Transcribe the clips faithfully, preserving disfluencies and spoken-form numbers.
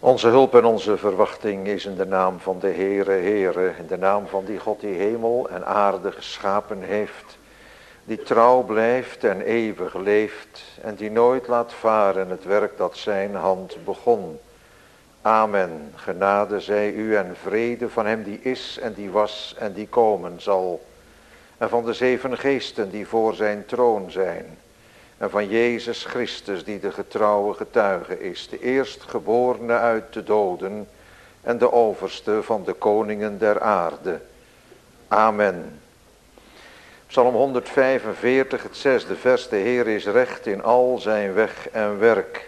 Onze hulp en onze verwachting is in de naam van de Heere, Heere, in de naam van die God die hemel en aarde geschapen heeft, die trouw blijft en eeuwig leeft en die nooit laat varen het werk dat zijn hand begon. Amen. Genade zij u en vrede van hem die is en die was en die komen zal. En van de zeven geesten die voor zijn troon zijn. En van Jezus Christus die de getrouwe getuige is, de eerstgeborene uit de doden en de overste van de koningen der aarde. Amen. Psalm honderdvijfenveertig, het zesde vers. De Heer is recht in al zijn weg en werk.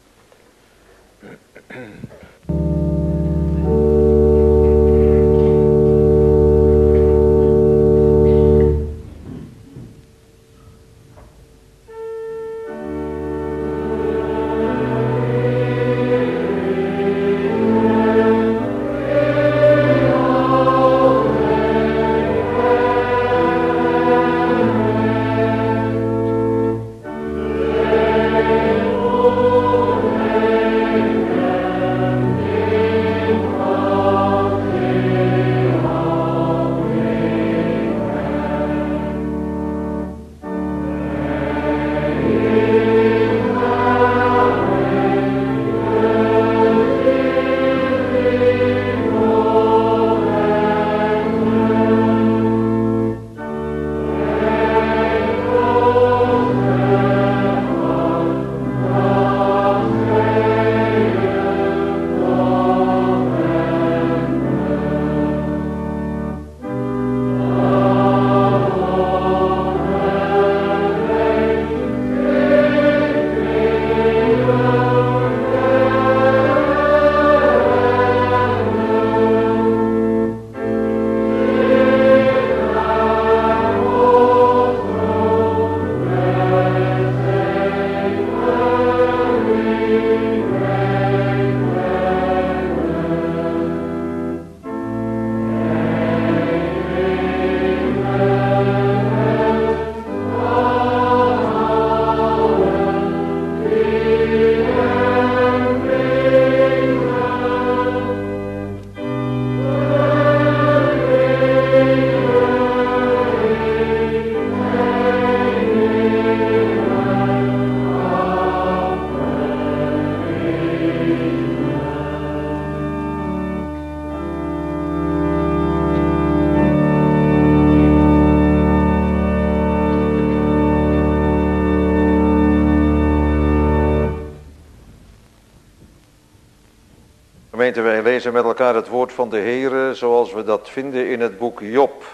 Gemeente, wij lezen met elkaar het woord van de Heere zoals we dat vinden in het boek Job.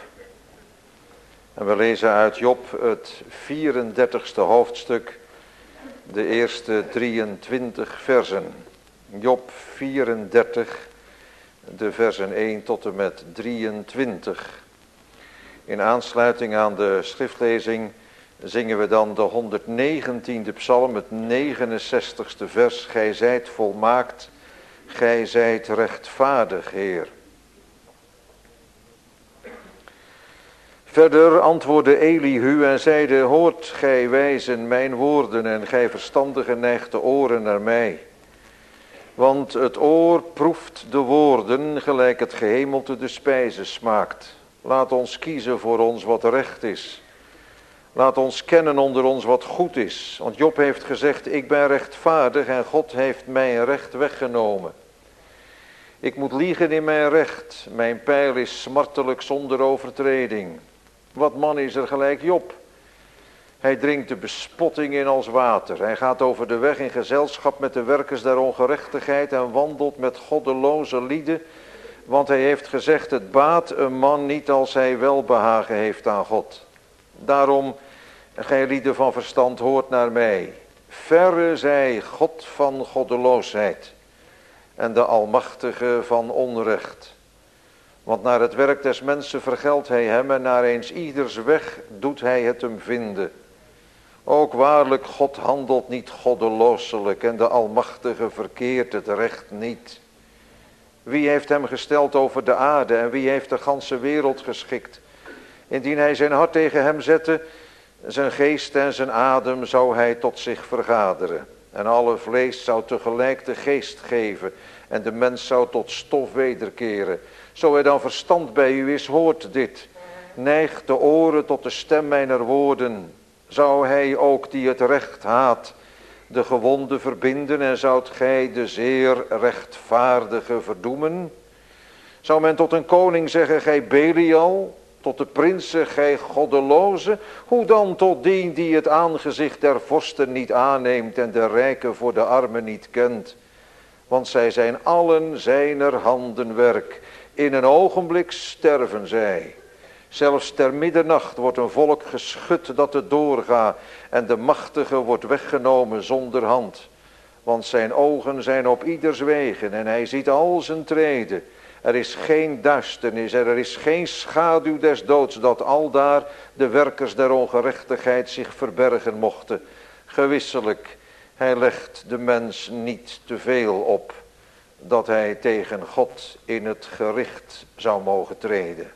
En we lezen uit Job het vierendertigste hoofdstuk, de eerste drieëntwintig versen. Job vierendertig, de versen één tot en met drieëntwintig. In aansluiting aan de schriftlezing zingen we dan de honderdnegentiende psalm, het negenenzestigste vers. Gij zijt volmaakt, gij zijt rechtvaardig, Heer. Verder antwoordde Elihu en zeide, hoort gij wijzen mijn woorden en gij verstandigen neigt de oren naar mij. Want het oor proeft de woorden gelijk het gehemelte de spijze smaakt. Laat ons kiezen voor ons wat recht is. Laat ons kennen onder ons wat goed is. Want Job heeft gezegd, ik ben rechtvaardig en God heeft mijn recht weggenomen. Ik moet liegen in mijn recht. Mijn pijl is smartelijk zonder overtreding. Wat man is er gelijk Job? Hij drinkt de bespotting in als water. Hij gaat over de weg in gezelschap met de werkers der ongerechtigheid en wandelt met goddeloze lieden. Want hij heeft gezegd, het baat een man niet als hij welbehagen heeft aan God. Daarom, gij lieden van verstand, hoort naar mij. Verre zij God van goddeloosheid en de Almachtige van onrecht. Want naar het werk des mensen vergeldt hij hem en naar eens ieders weg doet hij het hem vinden. Ook waarlijk, God handelt niet goddelooselijk en de Almachtige verkeert het recht niet. Wie heeft hem gesteld over de aarde en wie heeft de ganse wereld geschikt? Indien hij zijn hart tegen hem zette, zijn geest en zijn adem zou hij tot zich vergaderen. En alle vlees zou tegelijk de geest geven. en de mens zou tot stof wederkeren. Zo er dan verstand bij u is, hoort dit. Neigt de oren tot de stem mijner woorden. Zou hij ook die het recht haat de gewonde verbinden en zoudt gij de zeer rechtvaardige verdoemen? Zou men tot een koning zeggen, gij Belial, tot de prinsen, gij goddeloze? Hoe dan tot die die het aangezicht der vorsten niet aanneemt en de rijken voor de armen niet kent? Want zij zijn allen zijner handen werk. In een ogenblik sterven zij. Zelfs ter middernacht wordt een volk geschud dat het doorgaat en de machtige wordt weggenomen zonder hand. Want zijn ogen zijn op ieders wegen en hij ziet al zijn treden. Er is geen duisternis, er is geen schaduw des doods dat aldaar de werkers der ongerechtigheid zich verbergen mochten. Gewisselijk, hij legt de mens niet te veel op dat hij tegen God in het gericht zou mogen treden.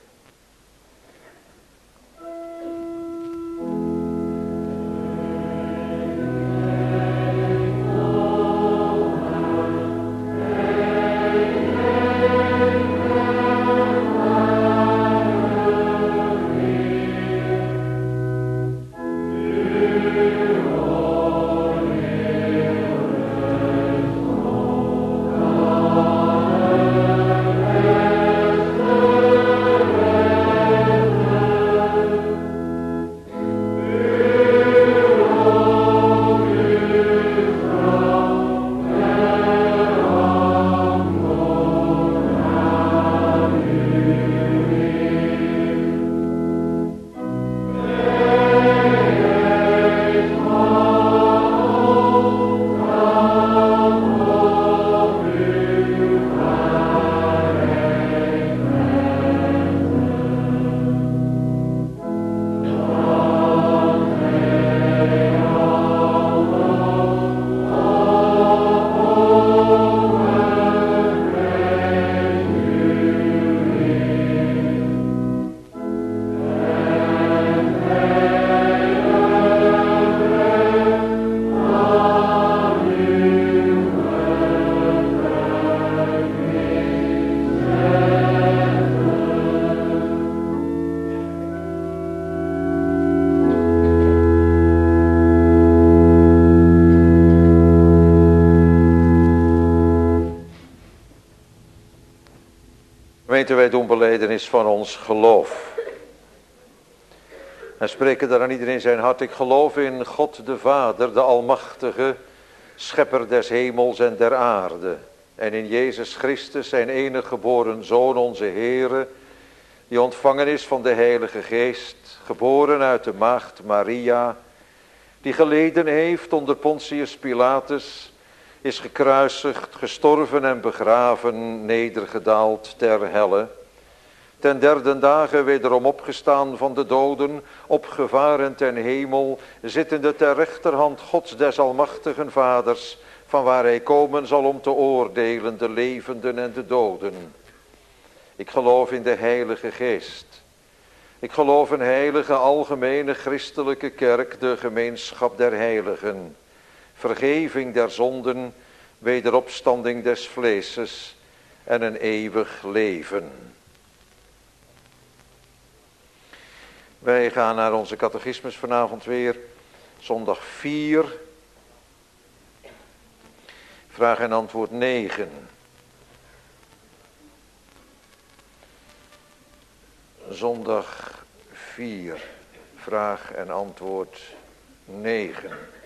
Gemeente, wij doen belijdenis van ons geloof. En spreken daar aan iedereen zijn hart. Ik geloof in God de Vader, de Almachtige, Schepper des hemels en der aarde. En in Jezus Christus, zijn enige geboren Zoon, onze Heere, die ontvangen is van de Heilige Geest, geboren uit de maagd Maria, die geleden heeft onder Pontius Pilatus, is gekruisigd, gestorven en begraven, nedergedaald ter helle. Ten derde dagen wederom opgestaan van de doden, opgevaren ten hemel, zittende ter rechterhand Gods des almachtigen Vaders, van waar hij komen zal om te oordelen de levenden en de doden. Ik geloof in de Heilige Geest. Ik geloof een heilige, algemene christelijke kerk, de gemeenschap der heiligen. Vergeving der zonden, wederopstanding des vleeses en een eeuwig leven. Wij gaan naar onze catechismus vanavond weer, zondag vier, vraag en antwoord negen. Zondag vier, vraag en antwoord negen.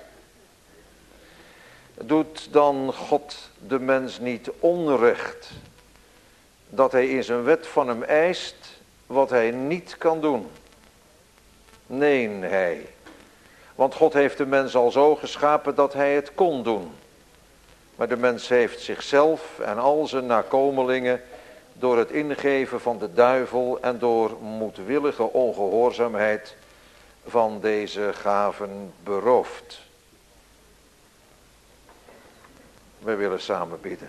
Doet dan God de mens niet onrecht, dat hij in zijn wet van hem eist wat hij niet kan doen? Nee, hij. Want God heeft de mens al zo geschapen dat hij het kon doen. Maar de mens heeft zichzelf en al zijn nakomelingen door het ingeven van de duivel en door moedwillige ongehoorzaamheid van deze gaven beroofd. We willen samen bidden.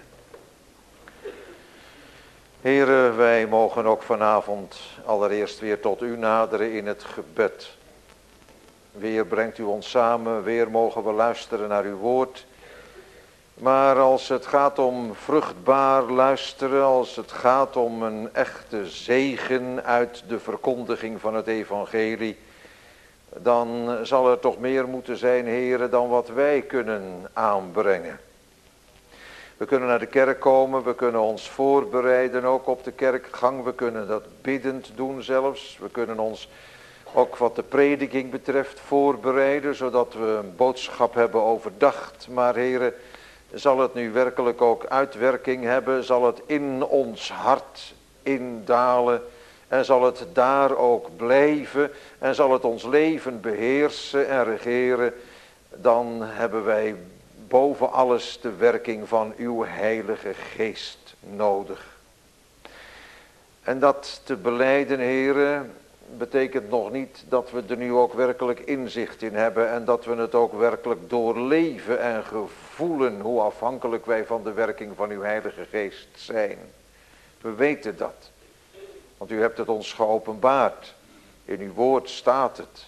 Here, wij mogen ook vanavond allereerst weer tot u naderen in het gebed. Weer brengt u ons samen, weer mogen we luisteren naar uw woord. Maar als het gaat om vruchtbaar luisteren, als het gaat om een echte zegen uit de verkondiging van het evangelie, dan zal er toch meer moeten zijn, heren, dan wat wij kunnen aanbrengen. We kunnen naar de kerk komen, we kunnen ons voorbereiden ook op de kerkgang, we kunnen dat biddend doen zelfs. We kunnen ons ook wat de prediking betreft voorbereiden, zodat we een boodschap hebben overdacht. Maar heren, zal het nu werkelijk ook uitwerking hebben, zal het in ons hart indalen en zal het daar ook blijven en zal het ons leven beheersen en regeren, dan hebben wij boven alles de werking van uw Heilige Geest nodig. En dat te belijden, heren, betekent nog niet dat we er nu ook werkelijk inzicht in hebben en dat we het ook werkelijk doorleven en gevoelen hoe afhankelijk wij van de werking van uw Heilige Geest zijn. We weten dat, want u hebt het ons geopenbaard. In uw woord staat het.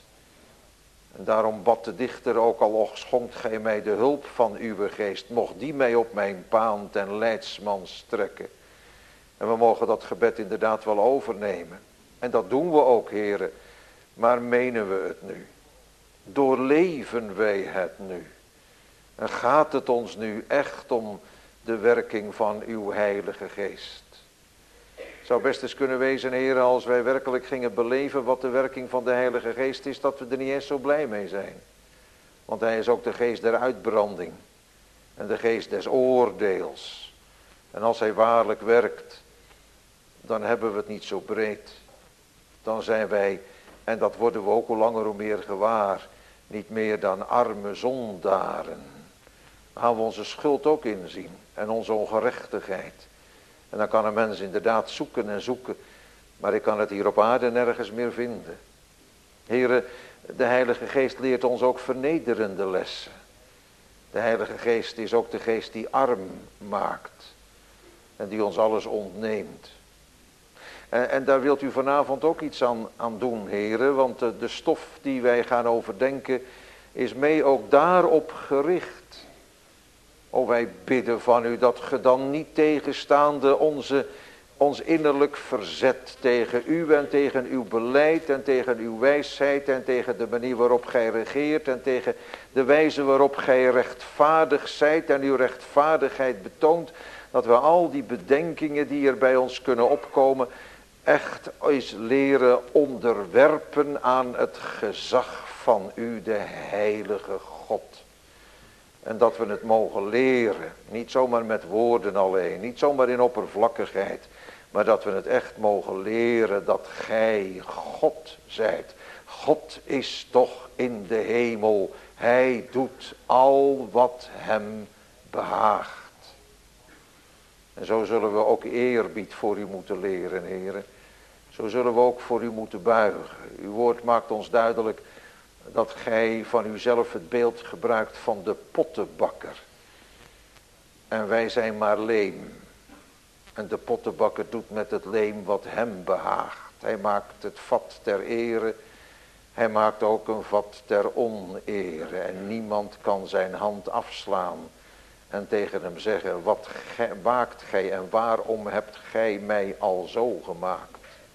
En daarom bad de dichter ook al, och schonkt gij mij de hulp van uw geest, mocht die mij op mijn paan ten leidsman strekken. En we mogen dat gebed inderdaad wel overnemen. En dat doen we ook, heren. Maar menen we het nu? Doorleven wij het nu? En gaat het ons nu echt om de werking van uw Heilige Geest? Het zou best eens kunnen wezen, heren, als wij werkelijk gingen beleven wat de werking van de Heilige Geest is, dat we er niet eens zo blij mee zijn. Want hij is ook de geest der uitbranding. En de geest des oordeels. En als hij waarlijk werkt, dan hebben we het niet zo breed. Dan zijn wij, en dat worden we ook hoe langer hoe meer gewaar, niet meer dan arme zondaren. Dan gaan we onze schuld ook inzien en onze ongerechtigheid. En dan kan een mens inderdaad zoeken en zoeken, maar ik kan het hier op aarde nergens meer vinden. Heren, de Heilige Geest leert ons ook vernederende lessen. De Heilige Geest is ook de geest die arm maakt en die ons alles ontneemt. En, en daar wilt u vanavond ook iets aan, aan doen, heren, want de, de stof die wij gaan overdenken is mee ook daarop gericht. O, wij bidden van u dat ge dan niet tegenstaande onze, ons innerlijk verzet tegen u en tegen uw beleid en tegen uw wijsheid en tegen de manier waarop gij regeert en tegen de wijze waarop gij rechtvaardig zijt en uw rechtvaardigheid betoont, dat we al die bedenkingen die er bij ons kunnen opkomen echt eens leren onderwerpen aan het gezag van u, de heilige God. En dat we het mogen leren, niet zomaar met woorden alleen, niet zomaar in oppervlakkigheid, maar dat we het echt mogen leren dat gij God zijt. God is toch in de hemel, hij doet al wat hem behaagt. En zo zullen we ook eerbied voor u moeten leren, heren. Zo zullen we ook voor u moeten buigen. Uw woord maakt ons duidelijk dat gij van uzelf het beeld gebruikt van de pottenbakker. En wij zijn maar leem. En de pottenbakker doet met het leem wat hem behaagt. Hij maakt het vat ter ere. Hij maakt ook een vat ter onere. En niemand kan zijn hand afslaan en tegen hem zeggen, wat gij, maakt gij en waarom hebt gij mij al zo gemaakt?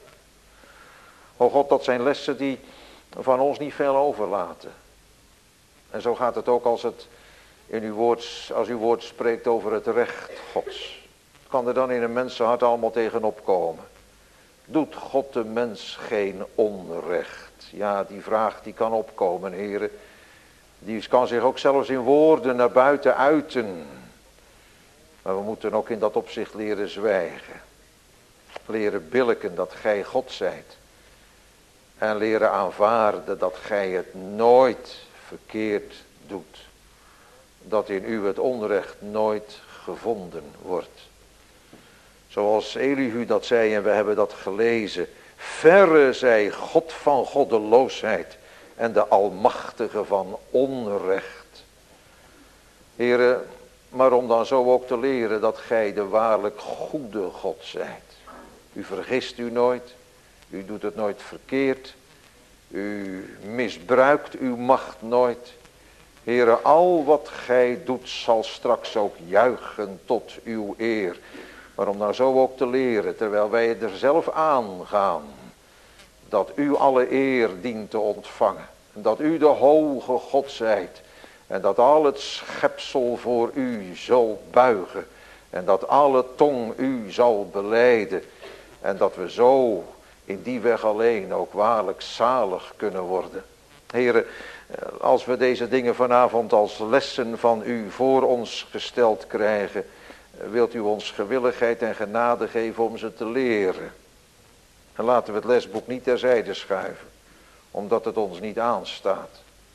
O God, dat zijn lessen die van ons niet veel overlaten. En zo gaat het ook als het in uw woord, als uw woord spreekt over het recht Gods. Kan er dan in een mensenhart allemaal tegenop komen? Doet God de mens geen onrecht? Ja, die vraag die kan opkomen, heren. Die kan zich ook zelfs in woorden naar buiten uiten. Maar we moeten ook in dat opzicht leren zwijgen. Leren billijken dat gij God zijt. En leren aanvaarden dat gij het nooit verkeerd doet. Dat in u het onrecht nooit gevonden wordt. Zoals Elihu dat zei en we hebben dat gelezen. Verre zij God van goddeloosheid en de Almachtige van onrecht. Heren, maar om dan zo ook te leren dat gij de waarlijk goede God zijt. U vergist u nooit. U doet het nooit verkeerd. U misbruikt uw macht nooit. Heere, al wat gij doet zal straks ook juichen tot uw eer. Maar om nou zo ook te leren, terwijl wij er zelf aangaan, dat u alle eer dient te ontvangen. En dat u de hoge God zijt. En dat al het schepsel voor u zal buigen. En dat alle tong u zal belijden. En dat we zo in die weg alleen ook waarlijk zalig kunnen worden. Heere, als we deze dingen vanavond als lessen van u voor ons gesteld krijgen, wilt u ons gewilligheid en genade geven om ze te leren. En laten we het lesboek niet terzijde schuiven, omdat het ons niet aanstaat.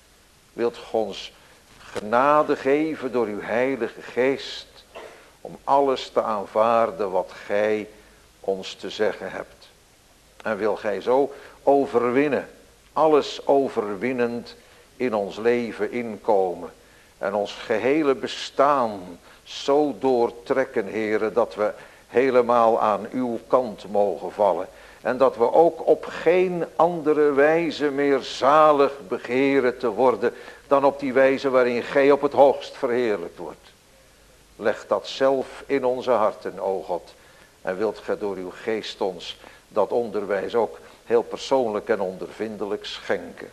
Wilt u ons genade geven door uw heilige geest, om alles te aanvaarden wat gij ons te zeggen hebt. En wil gij zo overwinnen, alles overwinnend in ons leven inkomen. En ons gehele bestaan zo doortrekken, Heere, dat we helemaal aan uw kant mogen vallen. En dat we ook op geen andere wijze meer zalig begeren te worden dan op die wijze waarin gij op het hoogst verheerlijkt wordt. Leg dat zelf in onze harten, o God. En wilt gij door uw geest ons dat onderwijs ook heel persoonlijk en ondervindelijk schenken.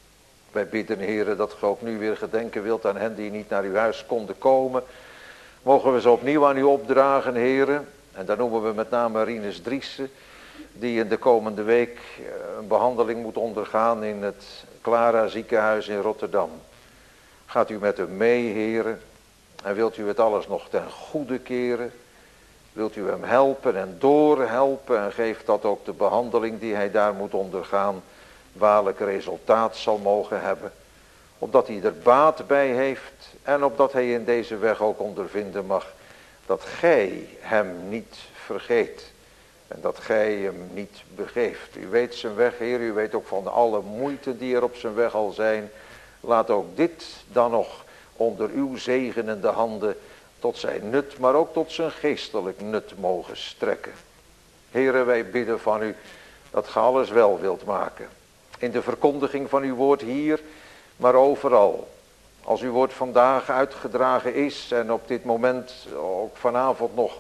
Wij bidden, Heere, dat gij ook nu weer gedenken wilt aan hen die niet naar uw huis konden komen. Mogen we ze opnieuw aan u opdragen, Heere. En dan noemen we met name Rinus Driessen, die in de komende week een behandeling moet ondergaan in het Clara ziekenhuis in Rotterdam. Gaat u met hem mee, Heere. En wilt u het alles nog ten goede keren? Wilt u hem helpen en doorhelpen en geeft dat ook de behandeling die hij daar moet ondergaan waarlijk resultaat zal mogen hebben. Opdat hij er baat bij heeft en opdat hij in deze weg ook ondervinden mag dat gij hem niet vergeet. En dat gij hem niet begeeft. U weet zijn weg, Heer, u weet ook van alle moeite die er op zijn weg al zijn. Laat ook dit dan nog onder uw zegenende handen tot zijn nut, maar ook tot zijn geestelijk nut mogen strekken. Heere, wij bidden van u dat ge alles wel wilt maken. In de verkondiging van uw woord hier, maar overal. Als uw woord vandaag uitgedragen is en op dit moment ook vanavond nog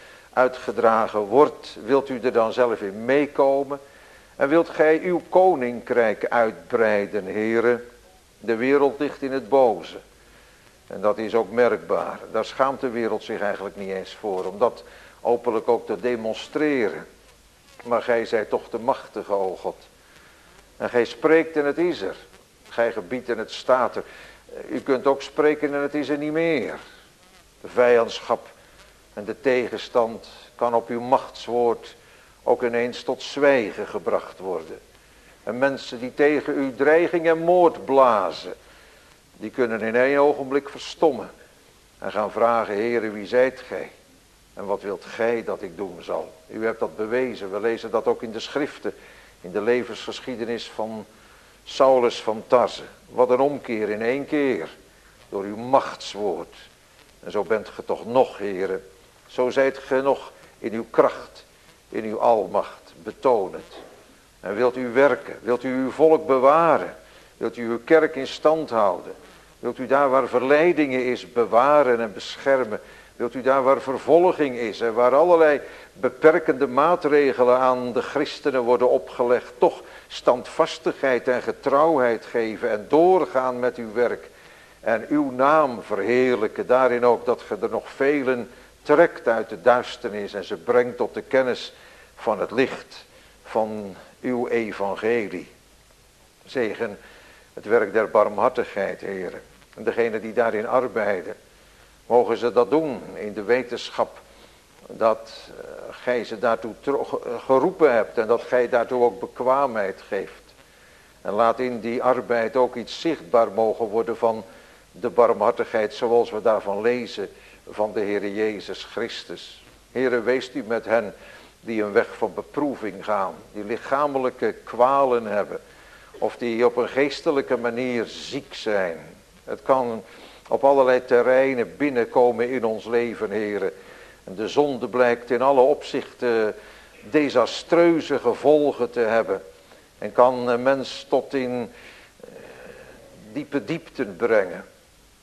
uitgedragen wordt, wilt u er dan zelf in meekomen? En wilt gij uw koninkrijk uitbreiden, Heere? De wereld ligt in het boze. En dat is ook merkbaar. Daar schaamt de wereld zich eigenlijk niet eens voor, om dat openlijk ook te demonstreren. Maar gij zijt toch de machtige, o God. En gij spreekt en het is er. Gij gebiedt en het staat er. U kunt ook spreken en het is er niet meer. De vijandschap en de tegenstand kan op uw machtswoord ook ineens tot zwijgen gebracht worden. En mensen die tegen u dreiging en moord blazen, die kunnen in één ogenblik verstommen. En gaan vragen, Heere, wie zijt gij? En wat wilt gij dat ik doen zal? U hebt dat bewezen. We lezen dat ook in de schriften. In de levensgeschiedenis van Saulus van Tarse. Wat een omkeer in één keer. Door uw machtswoord. En zo bent ge toch nog, Heere. Zo zijt ge nog in uw kracht. In uw almacht. Betoon het. En wilt u werken. Wilt u uw volk bewaren. Wilt u uw kerk in stand houden. Wilt u daar waar verleidingen is bewaren en beschermen. Wilt u daar waar vervolging is en waar allerlei beperkende maatregelen aan de christenen worden opgelegd, toch standvastigheid en getrouwheid geven en doorgaan met uw werk. En uw naam verheerlijken, daarin ook dat ge er nog velen trekt uit de duisternis en ze brengt tot de kennis van het licht van uw evangelie. Zegen het werk der barmhartigheid, Heere. En degenen die daarin arbeiden, mogen ze dat doen in de wetenschap dat uh, gij ze daartoe geroepen hebt en dat gij daartoe ook bekwaamheid geeft. En laat in die arbeid ook iets zichtbaar mogen worden van de barmhartigheid zoals we daarvan lezen van de Heere Jezus Christus. Heere, weest u met hen die een weg van beproeving gaan, die lichamelijke kwalen hebben of die op een geestelijke manier ziek zijn. Het kan op allerlei terreinen binnenkomen in ons leven, Heere. En de zonde blijkt in alle opzichten desastreuze gevolgen te hebben. En kan een mens tot in diepe diepten brengen.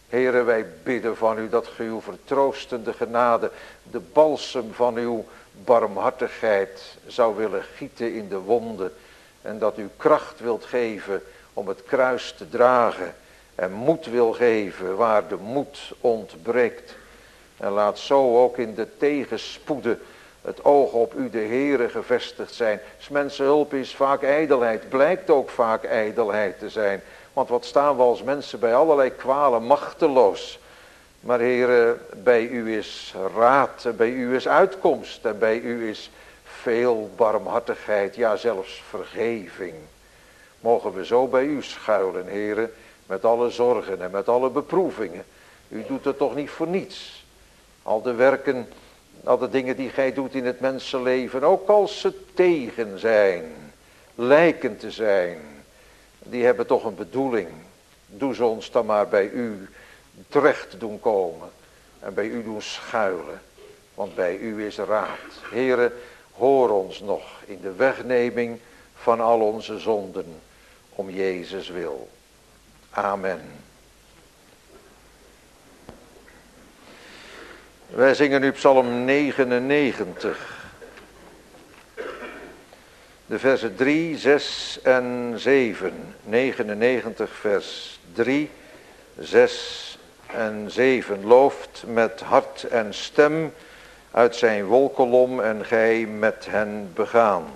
Heere, wij bidden van u dat ge uw vertroostende genade, de balsem van uw barmhartigheid zou willen gieten in de wonden. En dat u kracht wilt geven om het kruis te dragen. En moed wil geven waar de moed ontbreekt. En laat zo ook in de tegenspoeden het oog op u de Heere gevestigd zijn. 's mensen hulp is vaak ijdelheid, blijkt ook vaak ijdelheid te zijn. Want wat staan we als mensen bij allerlei kwalen machteloos. Maar Heere, bij u is raad, bij u is uitkomst en bij u is veel barmhartigheid, ja zelfs vergeving. Mogen we zo bij u schuilen, Heere, met alle zorgen en met alle beproevingen. U doet het toch niet voor niets. Al de werken, al de dingen die gij doet in het mensenleven, ook als ze tegen zijn, lijken te zijn, die hebben toch een bedoeling. Doe ze ons dan maar bij u terecht doen komen en bij u doen schuilen, want bij u is raad. Heere, hoor ons nog in de wegneming van al onze zonden, om Jezus wil. Amen. Wij zingen nu Psalm negenennegentig. De versen drie, zes en zeven. negenennegentig vers drie, zes en zeven. Looft met hart en stem uit zijn wolkolom en gij met hen begaan.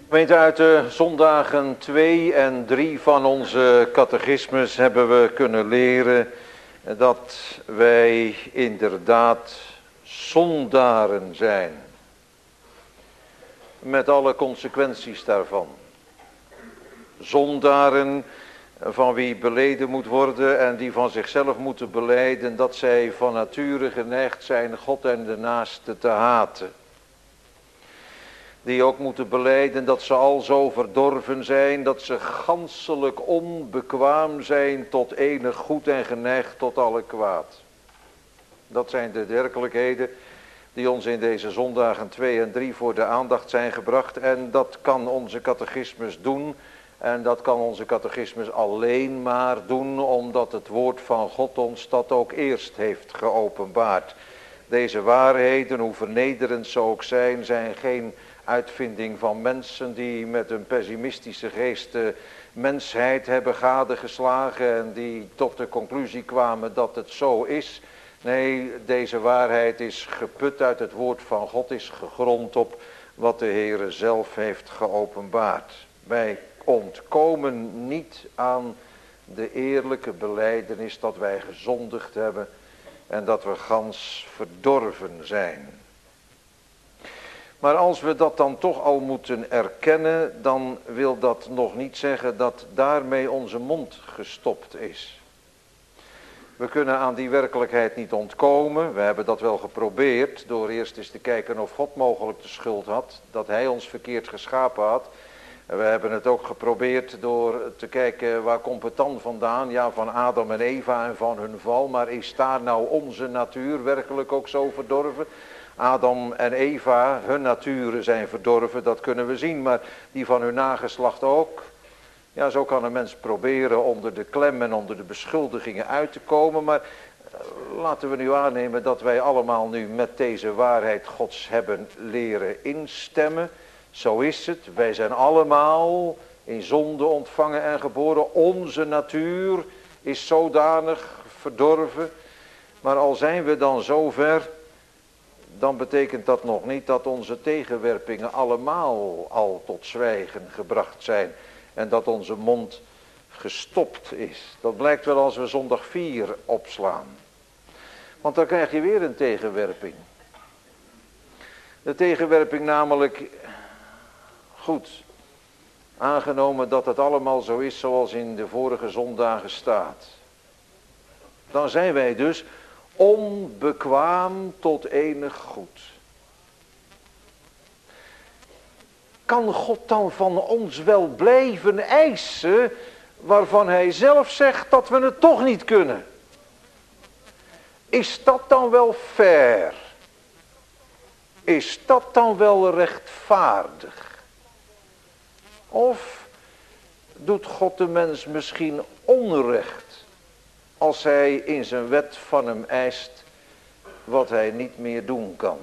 Gemeente, uit de zondagen twee en drie van onze catechismus hebben we kunnen leren dat wij inderdaad zondaren zijn. Met alle consequenties daarvan. Zondaren van wie beleden moet worden en die van zichzelf moeten belijden dat zij van nature geneigd zijn God en de naaste te haten. Die ook moeten belijden dat ze al zo verdorven zijn, dat ze ganselijk onbekwaam zijn tot enig goed en geneigd tot alle kwaad. Dat zijn de werkelijkheden die ons in deze zondagen twee en drie voor de aandacht zijn gebracht. En dat kan onze catechismus doen. En dat kan onze catechismus alleen maar doen omdat het woord van God ons dat ook eerst heeft geopenbaard. Deze waarheden, hoe vernederend ze ook zijn, zijn geen uitvinding van mensen die met een pessimistische geest de mensheid hebben gadegeslagen en die tot de conclusie kwamen dat het zo is. Nee, deze waarheid is geput uit het woord van God, is gegrond op wat de Heere zelf heeft geopenbaard. Wij ontkomen niet aan de eerlijke belijdenis dat wij gezondigd hebben en dat we gans verdorven zijn. Maar als we dat dan toch al moeten erkennen, dan wil dat nog niet zeggen dat daarmee onze mond gestopt is. We kunnen aan die werkelijkheid niet ontkomen. We hebben dat wel geprobeerd door eerst eens te kijken of God mogelijk de schuld had, dat hij ons verkeerd geschapen had. We hebben het ook geprobeerd door te kijken waar komt het dan vandaan? Ja, van Adam en Eva en van hun val. Maar is daar nou onze natuur werkelijk ook zo verdorven? Adam en Eva, hun naturen zijn verdorven, dat kunnen we zien. Maar die van hun nageslacht ook. Ja, zo kan een mens proberen onder de klem en onder de beschuldigingen uit te komen. Maar uh, laten we nu aannemen dat wij allemaal nu met deze waarheid Gods hebben leren instemmen. Zo is het. Wij zijn allemaal in zonde ontvangen en geboren. Onze natuur is zodanig verdorven. Maar al zijn we dan zo ver, dan betekent dat nog niet dat onze tegenwerpingen allemaal al tot zwijgen gebracht zijn. En dat onze mond gestopt is. Dat blijkt wel als we zondag vier opslaan. Want dan krijg je weer een tegenwerping. De tegenwerping namelijk, goed, aangenomen dat het allemaal zo is zoals in de vorige zondagen staat. Dan zijn wij dus onbekwaam tot enig goed. Kan God dan van ons wel blijven eisen waarvan hij zelf zegt dat we het toch niet kunnen? Is dat dan wel fair? Is dat dan wel rechtvaardig? Of doet God de mens misschien onrecht als hij in zijn wet van hem eist wat hij niet meer doen kan?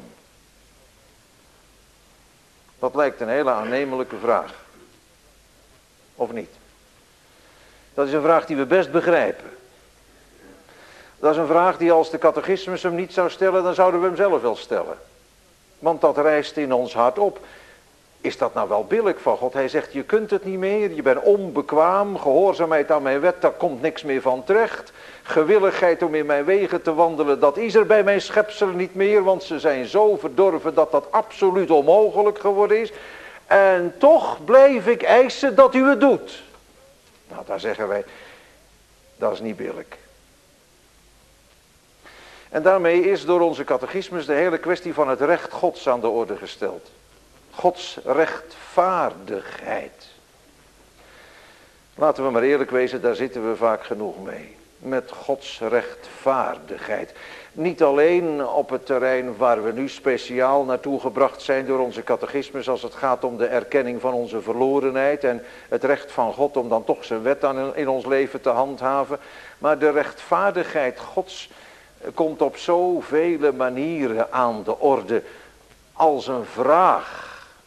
Dat lijkt een hele aannemelijke vraag. Of niet? Dat is een vraag die we best begrijpen. Dat is een vraag die als de catechismus hem niet zou stellen, dan zouden we hem zelf wel stellen. Want dat rijst in ons hart op. Is dat nou wel billijk van God? Hij zegt, je kunt het niet meer, je bent onbekwaam, gehoorzaamheid aan mijn wet, daar komt niks meer van terecht. Gewilligheid om in mijn wegen te wandelen, dat is er bij mijn schepselen niet meer, want ze zijn zo verdorven dat dat absoluut onmogelijk geworden is. En toch blijf ik eisen dat u het doet. Nou, daar zeggen wij, dat is niet billijk. En daarmee is door onze catechismus de hele kwestie van het recht Gods aan de orde gesteld. Gods rechtvaardigheid. Laten we maar eerlijk wezen, daar zitten we vaak genoeg mee. Met Gods rechtvaardigheid. Niet alleen op het terrein waar we nu speciaal naartoe gebracht zijn door onze catechismus, als het gaat om de erkenning van onze verlorenheid en het recht van God om dan toch zijn wet aan in ons leven te handhaven. Maar de rechtvaardigheid Gods komt op zoveel manieren aan de orde als een vraag.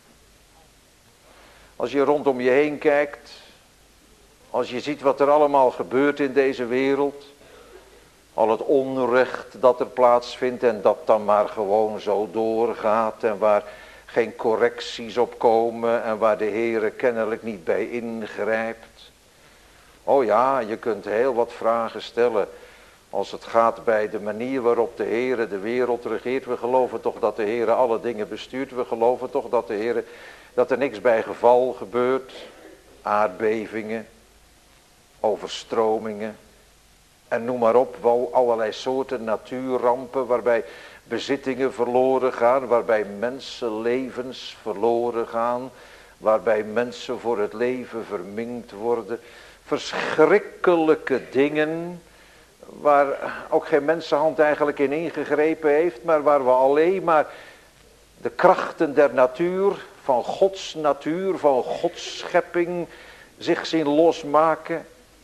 Als je rondom je heen kijkt, als je ziet wat er allemaal gebeurt in deze wereld, al het onrecht dat er plaatsvindt en dat dan maar gewoon zo doorgaat en waar geen correcties op komen en waar de Heere kennelijk niet bij ingrijpt. Oh ja, je kunt heel wat vragen stellen als het gaat bij de manier waarop de Heere de wereld regeert. We geloven toch dat de Heere alle dingen bestuurt. We geloven toch dat de Heere, dat er niks bij geval gebeurt. Aardbevingen, overstromingen en noem maar op, wel allerlei soorten natuurrampen waarbij bezittingen verloren gaan, waarbij mensenlevens verloren gaan, waarbij mensen voor het leven verminkt worden. Verschrikkelijke dingen waar ook geen mensenhand eigenlijk in ingegrepen heeft, maar waar we alleen maar de krachten der natuur, van Gods natuur, van Gods schepping zich zien losmaken.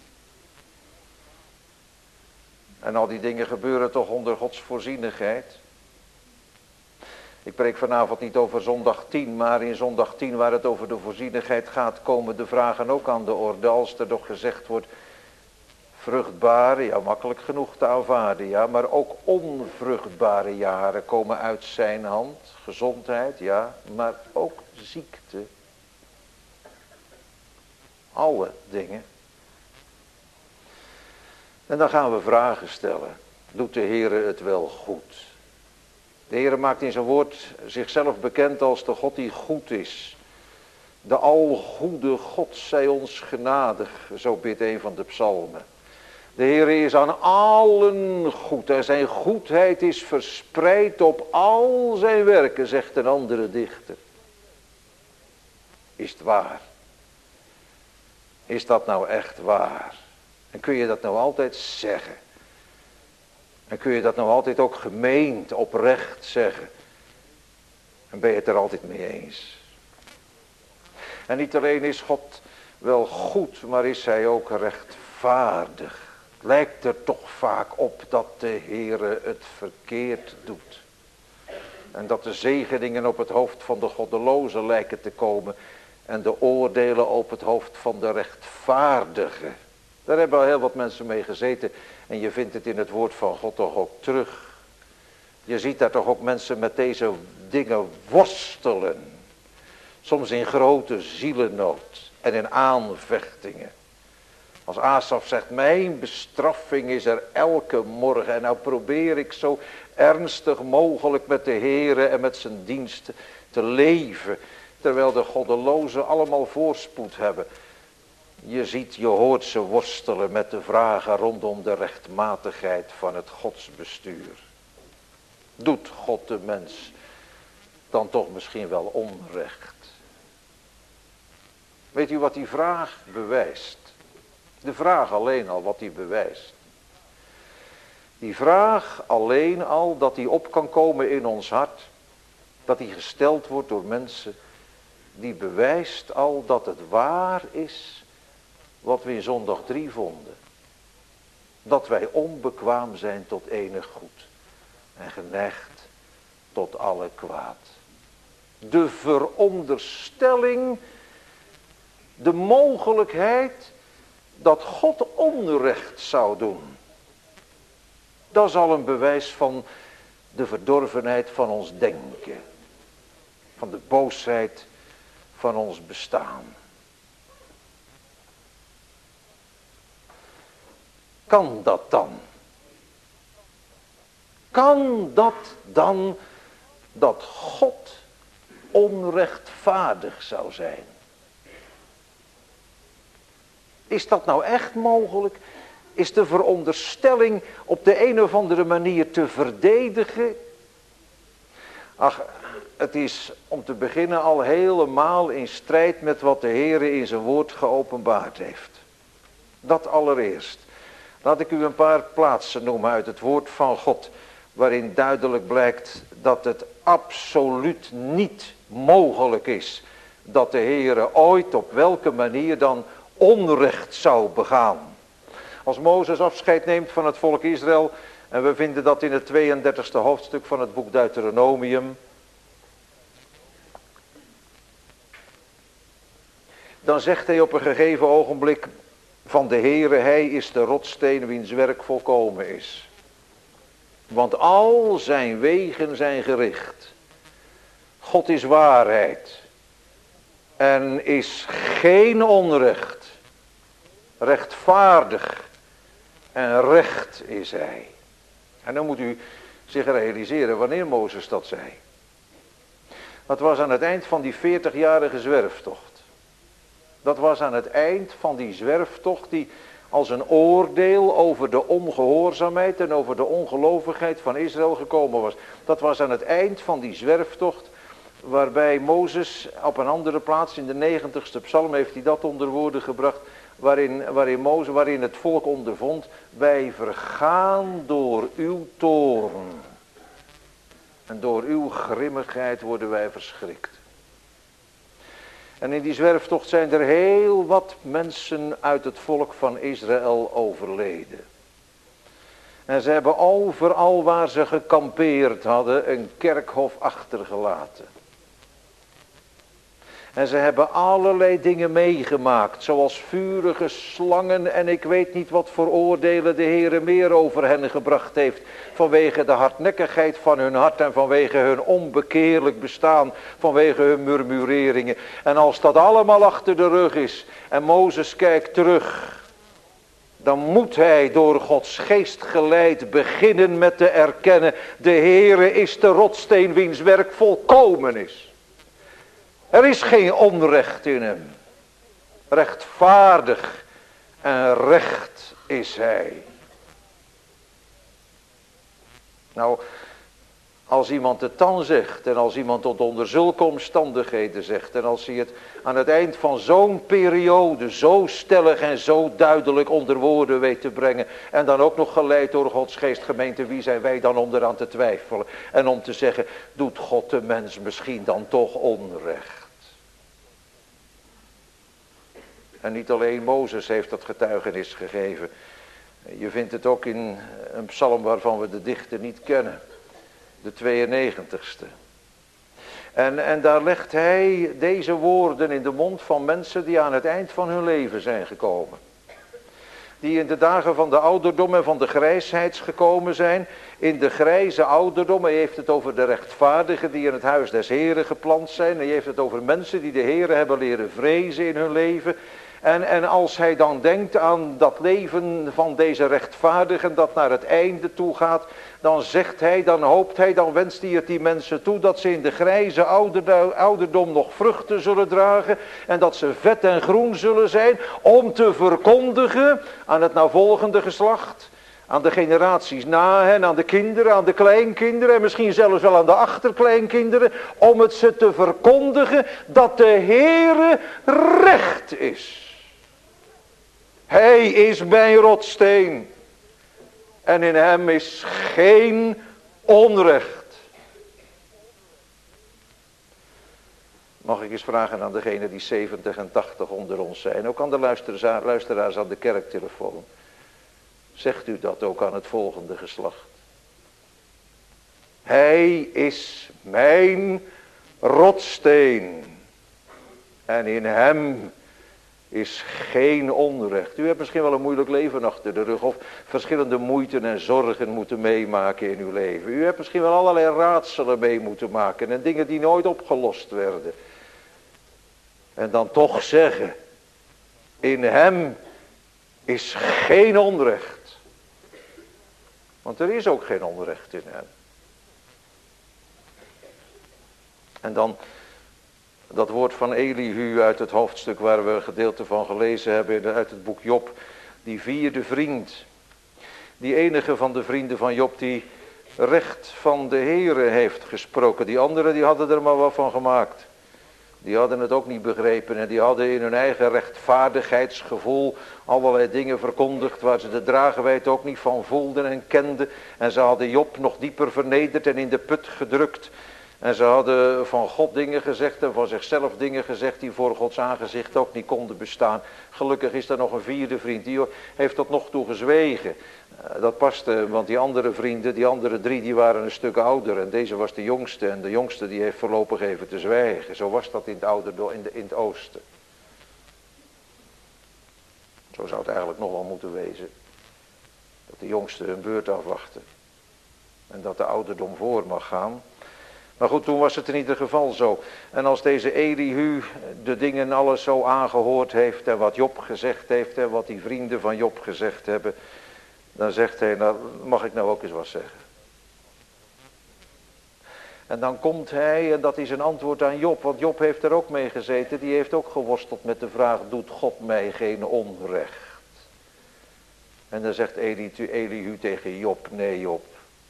En al die dingen gebeuren toch onder Gods voorzienigheid. Ik preek vanavond niet over zondag tien, maar in zondag tien waar het over de voorzienigheid gaat, komen de vragen ook aan de orde. Als er toch gezegd wordt, vruchtbare, ja makkelijk genoeg te aanvaarden, ja, maar ook onvruchtbare jaren komen uit zijn hand. Gezondheid, ja, maar ook ziekte. Alle dingen. En dan gaan we vragen stellen. Doet de Heere het wel goed? De Heere maakt in zijn woord zichzelf bekend als de God die goed is. De algoede God zij ons genadig, zo bidt een van de psalmen. De Heere is aan allen goed en zijn goedheid is verspreid op al zijn werken, zegt een andere dichter. Is het waar? Is dat nou echt waar? En kun je dat nou altijd zeggen? En kun je dat nou altijd ook gemeend, oprecht zeggen? En ben je het er altijd mee eens? En niet alleen is God wel goed, maar is hij ook rechtvaardig. Het lijkt er toch vaak op dat de Heere het verkeerd doet. En dat de zegeningen op het hoofd van de goddelozen lijken te komen. En de oordelen op het hoofd van de rechtvaardigen. Daar hebben al heel wat mensen mee gezeten. En je vindt het in het woord van God toch ook terug. Je ziet daar toch ook mensen met deze dingen worstelen. Soms in grote zielennood en in aanvechtingen. Als Asaf zegt, mijn bestraffing is er elke morgen. En nou probeer ik zo ernstig mogelijk met de Heere en met zijn diensten te leven. Terwijl de goddelozen allemaal voorspoed hebben. Je ziet, je hoort ze worstelen met de vragen rondom de rechtmatigheid van het godsbestuur. Doet God de mens dan toch misschien wel onrecht? Weet u wat die vraag bewijst? De vraag alleen al wat die bewijst. Die vraag alleen al dat die op kan komen in ons hart. Dat die gesteld wordt door mensen. Die bewijst al dat het waar is wat we in zondag drie vonden. Dat wij onbekwaam zijn tot enig goed. En geneigd tot alle kwaad. De veronderstelling, de mogelijkheid dat God onrecht zou doen. Dat is al een bewijs van de verdorvenheid van ons denken. Van de boosheid van ons bestaan. Kan dat dan? Kan dat dan dat God onrechtvaardig zou zijn? Is dat nou echt mogelijk? Is de veronderstelling op de een of andere manier te verdedigen? Ach, het is om te beginnen al helemaal in strijd met wat de Heere in zijn woord geopenbaard heeft. Dat allereerst. Laat ik u een paar plaatsen noemen uit het woord van God, waarin duidelijk blijkt dat het absoluut niet mogelijk is dat de Heere ooit op welke manier dan onrecht zou begaan. Als Mozes afscheid neemt van het volk Israël, en we vinden dat in het tweeëndertigste hoofdstuk van het boek Deuteronomium, dan zegt hij op een gegeven ogenblik van de Heere, hij is de rotssteen wiens werk volkomen is. Want al zijn wegen zijn gericht. God is waarheid. En is geen onrecht. Rechtvaardig. En recht is hij. En dan moet u zich realiseren wanneer Mozes dat zei. Dat was aan het eind van die veertigjarige zwerftocht. Dat was aan het eind van die zwerftocht die als een oordeel over de ongehoorzaamheid en over de ongelovigheid van Israël gekomen was. Dat was aan het eind van die zwerftocht waarbij Mozes op een andere plaats in de negentigste psalm heeft hij dat onder woorden gebracht. Waarin, waarin, Mozes, waarin het volk ondervond, wij vergaan door uw toorn. En door uw grimmigheid worden wij verschrikt. En in die zwerftocht zijn er heel wat mensen uit het volk van Israël overleden. En ze hebben overal waar ze gekampeerd hadden een kerkhof achtergelaten. En ze hebben allerlei dingen meegemaakt, zoals vurige slangen en ik weet niet wat voor oordelen de Heere meer over hen gebracht heeft. Vanwege de hardnekkigheid van hun hart en vanwege hun onbekeerlijk bestaan, vanwege hun murmureringen. En als dat allemaal achter de rug is en Mozes kijkt terug, dan moet hij door Gods geest geleid beginnen met te erkennen, de Heere is de rotsteen wiens werk volkomen is. Er is geen onrecht in hem. Rechtvaardig en recht is hij. Nou, als iemand het dan zegt en als iemand het onder zulke omstandigheden zegt en als hij het aan het eind van zo'n periode zo stellig en zo duidelijk onder woorden weet te brengen en dan ook nog geleid door Gods geest, gemeente, wie zijn wij dan om eraan te twijfelen en om te zeggen, doet God de mens misschien dan toch onrecht? En niet alleen Mozes heeft dat getuigenis gegeven. Je vindt het ook in een psalm waarvan we de dichter niet kennen. De tweeënnegentigste. En, en daar legt hij deze woorden in de mond van mensen die aan het eind van hun leven zijn gekomen. Die in de dagen van de ouderdom en van de grijsheid gekomen zijn. In de grijze ouderdom. Hij heeft het over de rechtvaardigen die in het huis des Heren geplant zijn. Hij heeft het over mensen die de Heren hebben leren vrezen in hun leven. En, en als hij dan denkt aan dat leven van deze rechtvaardigen dat naar het einde toe gaat, dan zegt hij, dan hoopt hij, dan wenst hij het die mensen toe dat ze in de grijze ouderdom nog vruchten zullen dragen en dat ze vet en groen zullen zijn om te verkondigen aan het navolgende geslacht, aan de generaties na hen, aan de kinderen, aan de kleinkinderen en misschien zelfs wel aan de achterkleinkinderen, om het ze te verkondigen dat de Heere recht is. Hij is mijn rotsteen. En in hem is geen onrecht. Mag ik eens vragen aan degenen die zeventig en tachtig onder ons zijn. Ook aan de luisteraars, luisteraars aan de kerktelefoon. Zegt u dat ook aan het volgende geslacht. Hij is mijn rotsteen. En in hem is geen onrecht. U hebt misschien wel een moeilijk leven achter de rug of verschillende moeiten en zorgen moeten meemaken in uw leven. U hebt misschien wel allerlei raadselen mee moeten maken en dingen die nooit opgelost werden. En dan toch zeggen, in hem is geen onrecht. Want er is ook geen onrecht in hem. En dan dat woord van Elihu uit het hoofdstuk waar we een gedeelte van gelezen hebben uit het boek Job. Die vierde vriend. Die enige van de vrienden van Job die recht van de Heere heeft gesproken. Die anderen die hadden er maar wat van gemaakt. Die hadden het ook niet begrepen en die hadden in hun eigen rechtvaardigheidsgevoel allerlei dingen verkondigd waar ze de dragenwijd ook niet van voelden en kenden. En ze hadden Job nog dieper vernederd en in de put gedrukt. En ze hadden van God dingen gezegd en van zichzelf dingen gezegd die voor Gods aangezicht ook niet konden bestaan. Gelukkig is er nog een vierde vriend, die heeft tot nog toe gezwegen. Dat paste, want die andere vrienden, die andere drie, die waren een stuk ouder. En deze was de jongste en de jongste die heeft voorlopig even te zwijgen. Zo was dat in het, ouderdom, in, de, in het oosten. Zo zou het eigenlijk nog wel moeten wezen. Dat de jongste hun beurt afwachten. En dat de ouderdom voor mag gaan. Maar goed, toen was het in ieder geval zo. En als deze Elihu de dingen alles zo aangehoord heeft en wat Job gezegd heeft en wat die vrienden van Job gezegd hebben, dan zegt hij, nou mag ik nou ook eens wat zeggen. En dan komt hij, en dat is een antwoord aan Job, want Job heeft er ook mee gezeten, die heeft ook geworsteld met de vraag, doet God mij geen onrecht? En dan zegt Elihu, Elihu tegen Job, nee Job.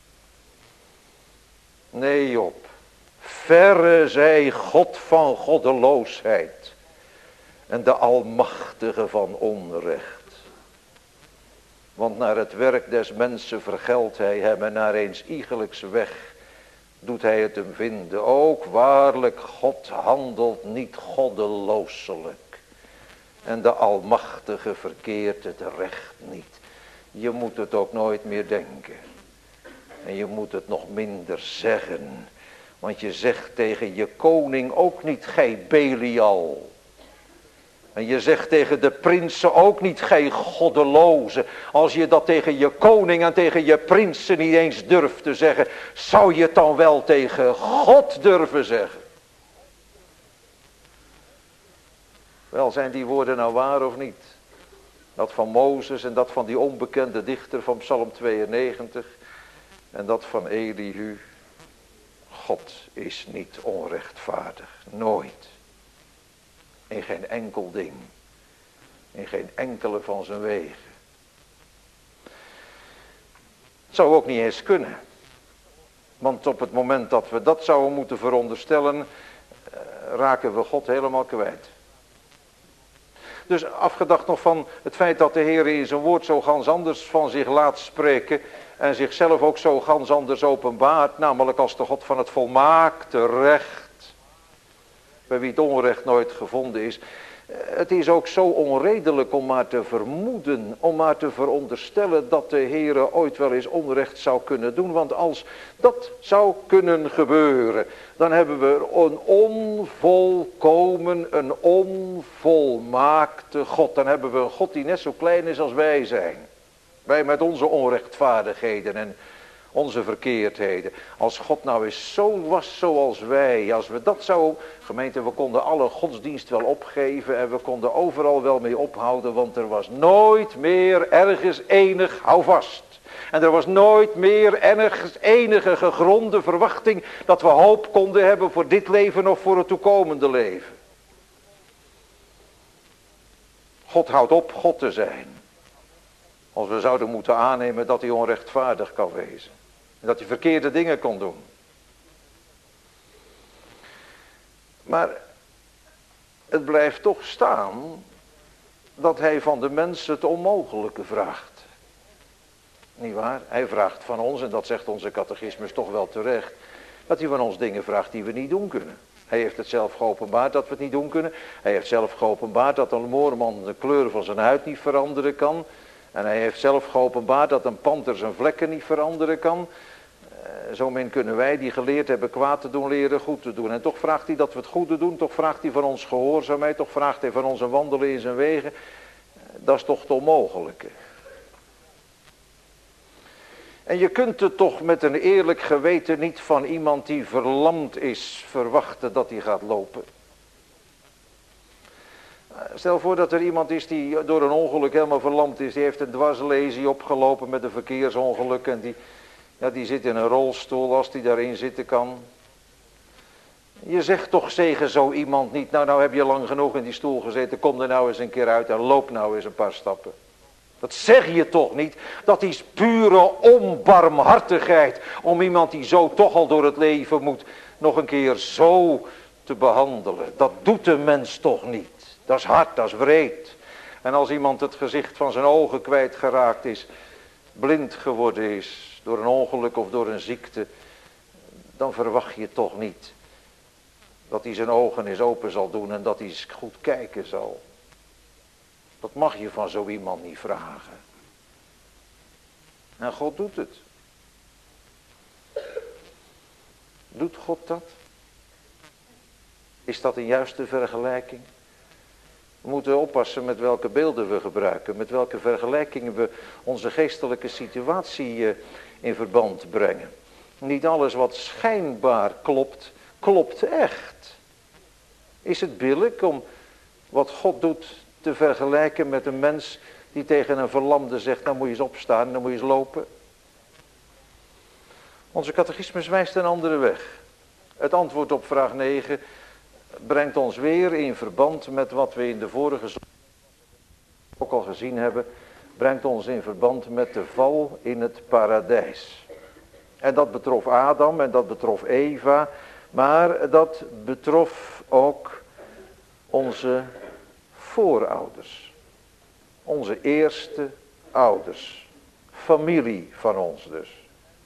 Nee Job, verre zij God van goddeloosheid en de Almachtige van onrecht. Want naar het werk des mensen vergeldt hij hem en naar eens iegelijks weg doet hij het hem vinden. Ook waarlijk, God handelt niet goddelooselijk en de Almachtige verkeert het recht niet. Je moet het ook nooit meer denken. En je moet het nog minder zeggen. Want je zegt tegen je koning ook niet, gij Belial. En je zegt tegen de prinsen ook niet, gij goddeloze. Als je dat tegen je koning en tegen je prinsen niet eens durft te zeggen, zou je het dan wel tegen God durven zeggen? Wel, zijn die woorden nou waar of niet? Dat van Mozes en dat van die onbekende dichter van Psalm tweeënnegentig. En dat van Elihu. God is niet onrechtvaardig. Nooit. In geen enkel ding. In geen enkele van zijn wegen. Het zou ook niet eens kunnen. Want op het moment dat we dat zouden moeten veronderstellen, raken we God helemaal kwijt. Dus afgedacht nog van het feit dat de Heer in zijn woord zo gans anders van zich laat spreken en zichzelf ook zo gans anders openbaart, namelijk als de God van het volmaakte recht, bij wie het onrecht nooit gevonden is. Het is ook zo onredelijk om maar te vermoeden, om maar te veronderstellen dat de Heer ooit wel eens onrecht zou kunnen doen. Want als dat zou kunnen gebeuren, dan hebben we een onvolkomen, een onvolmaakte God. Dan hebben we een God die net zo klein is als wij zijn. Wij met onze onrechtvaardigheden en onze verkeerdheden. Als God nou eens zo was zoals wij, als we dat zo, gemeente, we konden alle godsdienst wel opgeven en we konden overal wel mee ophouden, want er was nooit meer ergens enig houvast. En er was nooit meer ergens enige gegronde verwachting dat we hoop konden hebben voor dit leven of voor het toekomende leven. God houdt op God te zijn. Als we zouden moeten aannemen dat hij onrechtvaardig kan wezen. En dat hij verkeerde dingen kon doen. Maar het blijft toch staan dat hij van de mensen het onmogelijke vraagt. Niet waar? Hij vraagt van ons, en dat zegt onze catechismus toch wel terecht, dat hij van ons dingen vraagt die we niet doen kunnen. Hij heeft het zelf geopenbaard dat we het niet doen kunnen. Hij heeft zelf geopenbaard dat een moorman de kleur van zijn huid niet veranderen kan. En hij heeft zelf geopenbaard dat een panter zijn vlekken niet veranderen kan. Uh, zo min kunnen wij die geleerd hebben kwaad te doen leren goed te doen. En toch vraagt hij dat we het goede doen. Toch vraagt hij van ons gehoorzaamheid. Toch vraagt hij van ons een wandelen in zijn wegen. Uh, dat is toch het onmogelijke. En je kunt het toch met een eerlijk geweten niet van iemand die verlamd is verwachten dat hij gaat lopen. Stel voor dat er iemand is die door een ongeluk helemaal verlamd is. Die heeft een dwarslesie opgelopen met een verkeersongeluk. En die, ja, die zit in een rolstoel als die daarin zitten kan. Je zegt toch tegen zo iemand niet, nou nou heb je lang genoeg in die stoel gezeten. Kom er nou eens een keer uit en loop nou eens een paar stappen. Dat zeg je toch niet? Dat is pure onbarmhartigheid. Om iemand die zo toch al door het leven moet, nog een keer zo te behandelen. Dat doet de mens toch niet. Dat is hard, dat is wreed. En als iemand het gezicht van zijn ogen kwijtgeraakt is, blind geworden is, door een ongeluk of door een ziekte, dan verwacht je toch niet dat hij zijn ogen eens open zal doen en dat hij eens goed kijken zal. Dat mag je van zo iemand niet vragen. En God doet het. Doet God dat? Is dat een juiste vergelijking? We moeten oppassen met welke beelden we gebruiken, met welke vergelijkingen we onze geestelijke situatie in verband brengen. Niet alles wat schijnbaar klopt, klopt echt. Is het billijk om wat God doet te vergelijken met een mens die tegen een verlamde zegt, nou moet je eens opstaan, dan moet je eens lopen. Onze catechismus wijst een andere weg. Het antwoord op vraag negen brengt ons weer in verband met wat we in de vorige zondag ook al gezien hebben, brengt ons in verband met de val in het paradijs. En dat betrof Adam en dat betrof Eva, maar dat betrof ook onze voorouders. Onze eerste ouders. Familie van ons dus.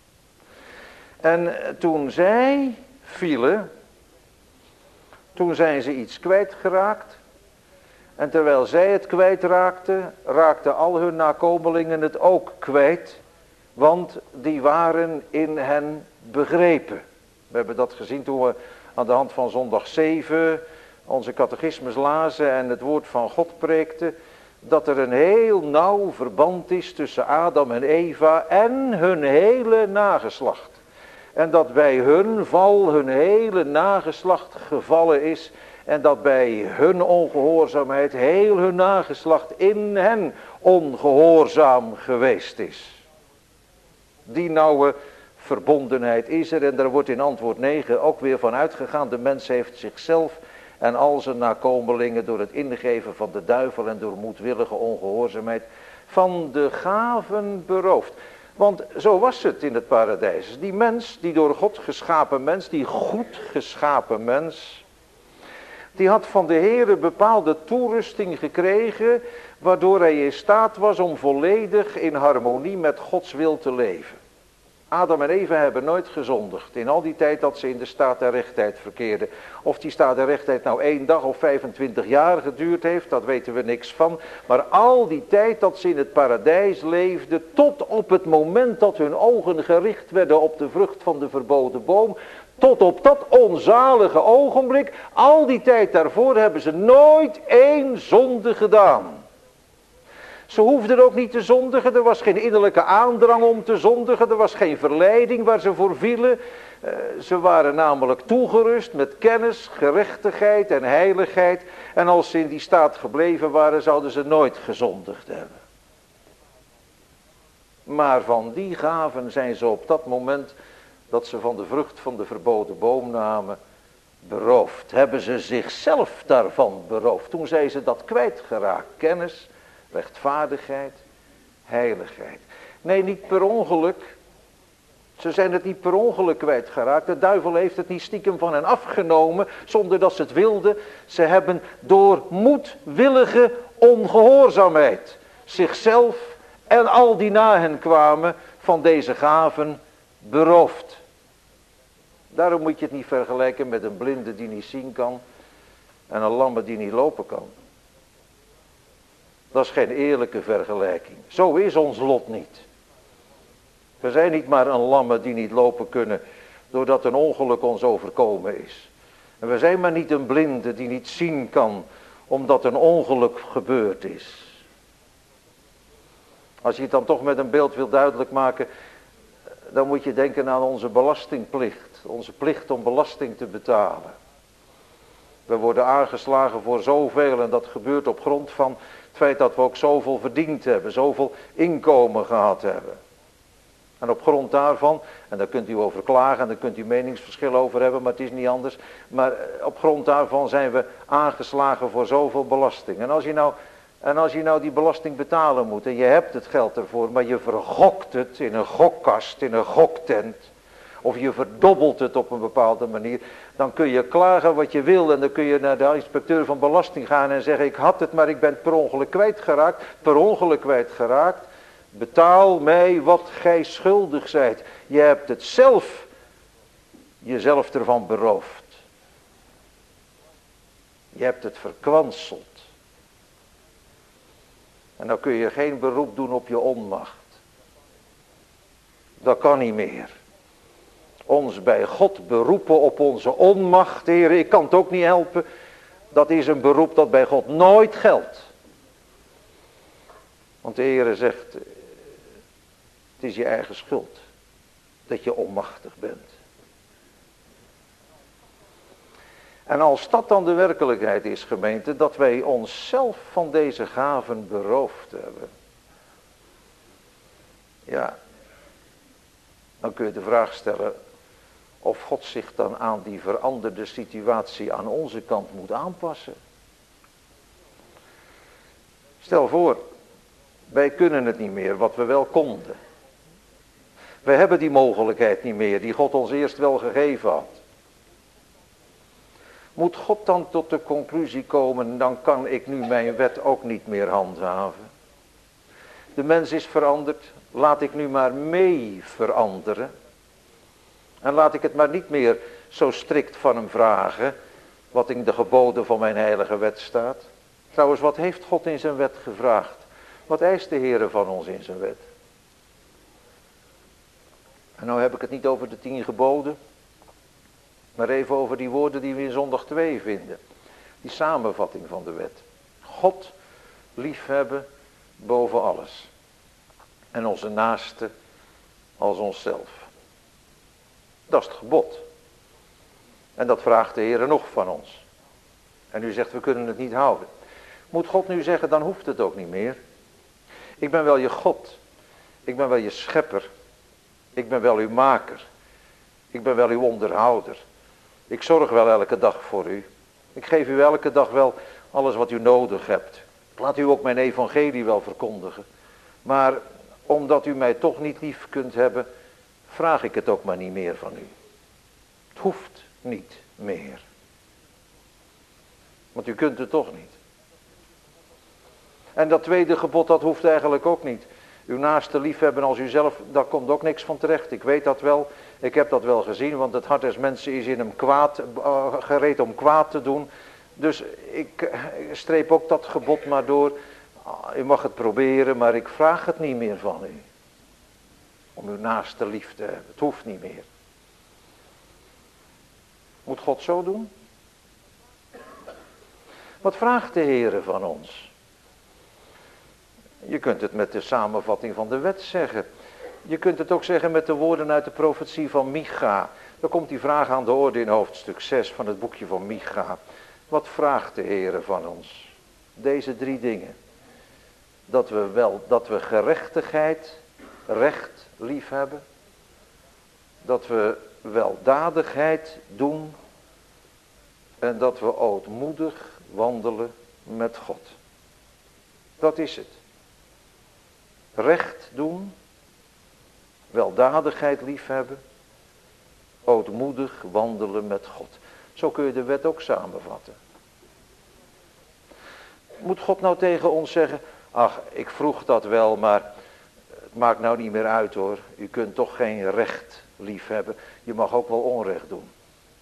En toen zij vielen, toen zijn ze iets kwijtgeraakt. En terwijl zij het kwijtraakten, raakten al hun nakomelingen het ook kwijt. Want die waren in hen begrepen. We hebben dat gezien toen we aan de hand van zondag zeven onze catechismus lazen en het woord van God preekten. Dat er een heel nauw verband is tussen Adam en Eva en hun hele nageslacht. En dat bij hun val hun hele nageslacht gevallen is. En dat bij hun ongehoorzaamheid heel hun nageslacht in hen ongehoorzaam geweest is. Die nauwe verbondenheid is er en daar wordt in antwoord negen ook weer van uitgegaan. De mens heeft zichzelf en al zijn nakomelingen door het ingeven van de duivel en door moedwillige ongehoorzaamheid van de gaven beroofd. Want zo was het in het paradijs. Die mens, die door God geschapen mens, die goed geschapen mens, die had van de Heere bepaalde toerusting gekregen, waardoor hij in staat was om volledig in harmonie met Gods wil te leven. Adam en Eva hebben nooit gezondigd in al die tijd dat ze in de staat der rechtheid verkeerden. Of die staat der rechtheid nou één dag of vijfentwintig jaar geduurd heeft, dat weten we niks van. Maar al die tijd dat ze in het paradijs leefden, tot op het moment dat hun ogen gericht werden op de vrucht van de verboden boom, tot op dat onzalige ogenblik, al die tijd daarvoor hebben ze nooit één zonde gedaan. Ze hoefden ook niet te zondigen, er was geen innerlijke aandrang om te zondigen, er was geen verleiding waar ze voor vielen. Uh, ze waren namelijk toegerust met kennis, gerechtigheid en heiligheid. En als ze in die staat gebleven waren, zouden ze nooit gezondigd hebben. Maar van die gaven zijn ze op dat moment dat ze van de vrucht van de verboden boom namen, beroofd. Hebben ze zichzelf daarvan beroofd. Toen zijn ze dat kwijtgeraakt, kennis, rechtvaardigheid, heiligheid. Nee, niet per ongeluk. Ze zijn het niet per ongeluk kwijtgeraakt. De duivel heeft het niet stiekem van hen afgenomen, zonder dat ze het wilden. Ze hebben door moedwillige ongehoorzaamheid zichzelf en al die na hen kwamen van deze gaven beroofd. Daarom moet je het niet vergelijken met een blinde die niet zien kan en een lamme die niet lopen kan. Dat is geen eerlijke vergelijking. Zo is ons lot niet. We zijn niet maar een lamme die niet lopen kunnen doordat een ongeluk ons overkomen is. En we zijn maar niet een blinde die niet zien kan omdat een ongeluk gebeurd is. Als je het dan toch met een beeld wil duidelijk maken, dan moet je denken aan onze belastingplicht. Onze plicht om belasting te betalen. We worden aangeslagen voor zoveel en dat gebeurt op grond van het feit dat we ook zoveel verdiend hebben. Zoveel inkomen gehad hebben. En op grond daarvan, en daar kunt u over klagen en daar kunt u meningsverschil over hebben, maar het is niet anders. Maar op grond daarvan zijn we aangeslagen voor zoveel belasting. En als je nou, en als je nou die belasting betalen moet en je hebt het geld ervoor, maar je vergokt het in een gokkast, in een goktent. Of je verdobbelt het op een bepaalde manier. Dan kun je klagen wat je wil. En dan kun je naar de inspecteur van belasting gaan en zeggen, ik had het maar ik ben per ongeluk kwijtgeraakt. Per ongeluk kwijtgeraakt. Betaal mij wat gij schuldig zijt. Je hebt het zelf, jezelf ervan beroofd. Je hebt het verkwanseld. En dan kun je geen beroep doen op je onmacht. Dat kan niet meer. Ons bij God beroepen op onze onmacht, Heer, ik kan het ook niet helpen. Dat is een beroep dat bij God nooit geldt. Want de Heer zegt, het is je eigen schuld. dat je onmachtig bent. En als dat dan de werkelijkheid is, gemeente, dat wij onszelf van deze gaven beroofd hebben. Ja, dan kun je de vraag stellen of God zich dan aan die veranderde situatie aan onze kant moet aanpassen. Stel voor, wij kunnen het niet meer wat we wel konden. Wij hebben die mogelijkheid niet meer die God ons eerst wel gegeven had. Moet God dan tot de conclusie komen, dan kan ik nu mijn wet ook niet meer handhaven. De mens is veranderd, laat ik nu maar mee veranderen. En laat ik het maar niet meer zo strikt van hem vragen, wat in de geboden van mijn heilige wet staat. Trouwens, wat heeft God in zijn wet gevraagd? Wat eist de Heere van ons in zijn wet? En nou heb ik het niet over de tien geboden, maar even over die woorden die we in zondag twee vinden. Die samenvatting van de wet. God liefhebben boven alles. En onze naaste als onszelf. Dat is het gebod. En dat vraagt de Heer nog van ons. En u zegt we kunnen het niet houden. Moet God nu zeggen dan hoeft het ook niet meer. Ik ben wel je God. Ik ben wel je schepper. Ik ben wel uw maker. Ik ben wel uw onderhouder. Ik zorg wel elke dag voor u. Ik geef u elke dag wel alles wat u nodig hebt. Ik laat u ook mijn evangelie wel verkondigen. Maar omdat u mij toch niet lief kunt hebben, vraag ik het ook maar niet meer van u. Het hoeft niet meer. Want u kunt het toch niet. En dat tweede gebod, dat hoeft eigenlijk ook niet. Uw naaste liefhebben als uzelf, daar komt ook niks van terecht. Ik weet dat wel. Ik heb dat wel gezien, want het hart des mensen is in hem kwaad, uh, gereed om kwaad te doen. Dus ik uh, streep ook dat gebod maar door. Uh, u mag het proberen, maar ik vraag het niet meer van u. Om uw naaste lief te hebben. Het hoeft niet meer. Moet God zo doen? Wat vraagt de Heere van ons? Je kunt het met de samenvatting van de wet zeggen. Je kunt het ook zeggen met de woorden uit de profetie van Micha. Dan komt die vraag aan de orde in hoofdstuk zes van het boekje van Micha. Wat vraagt de Heere van ons? Deze drie dingen. Dat we wel, dat we gerechtigheid, recht lief hebben. Dat we weldadigheid doen. En dat we ootmoedig wandelen met God. Dat is het. Recht doen, weldadigheid liefhebben, ootmoedig wandelen met God. Zo kun je de wet ook samenvatten. Moet God nou tegen ons zeggen, ach, ik vroeg dat wel, maar het maakt nou niet meer uit hoor. U kunt toch geen recht liefhebben, je mag ook wel onrecht doen.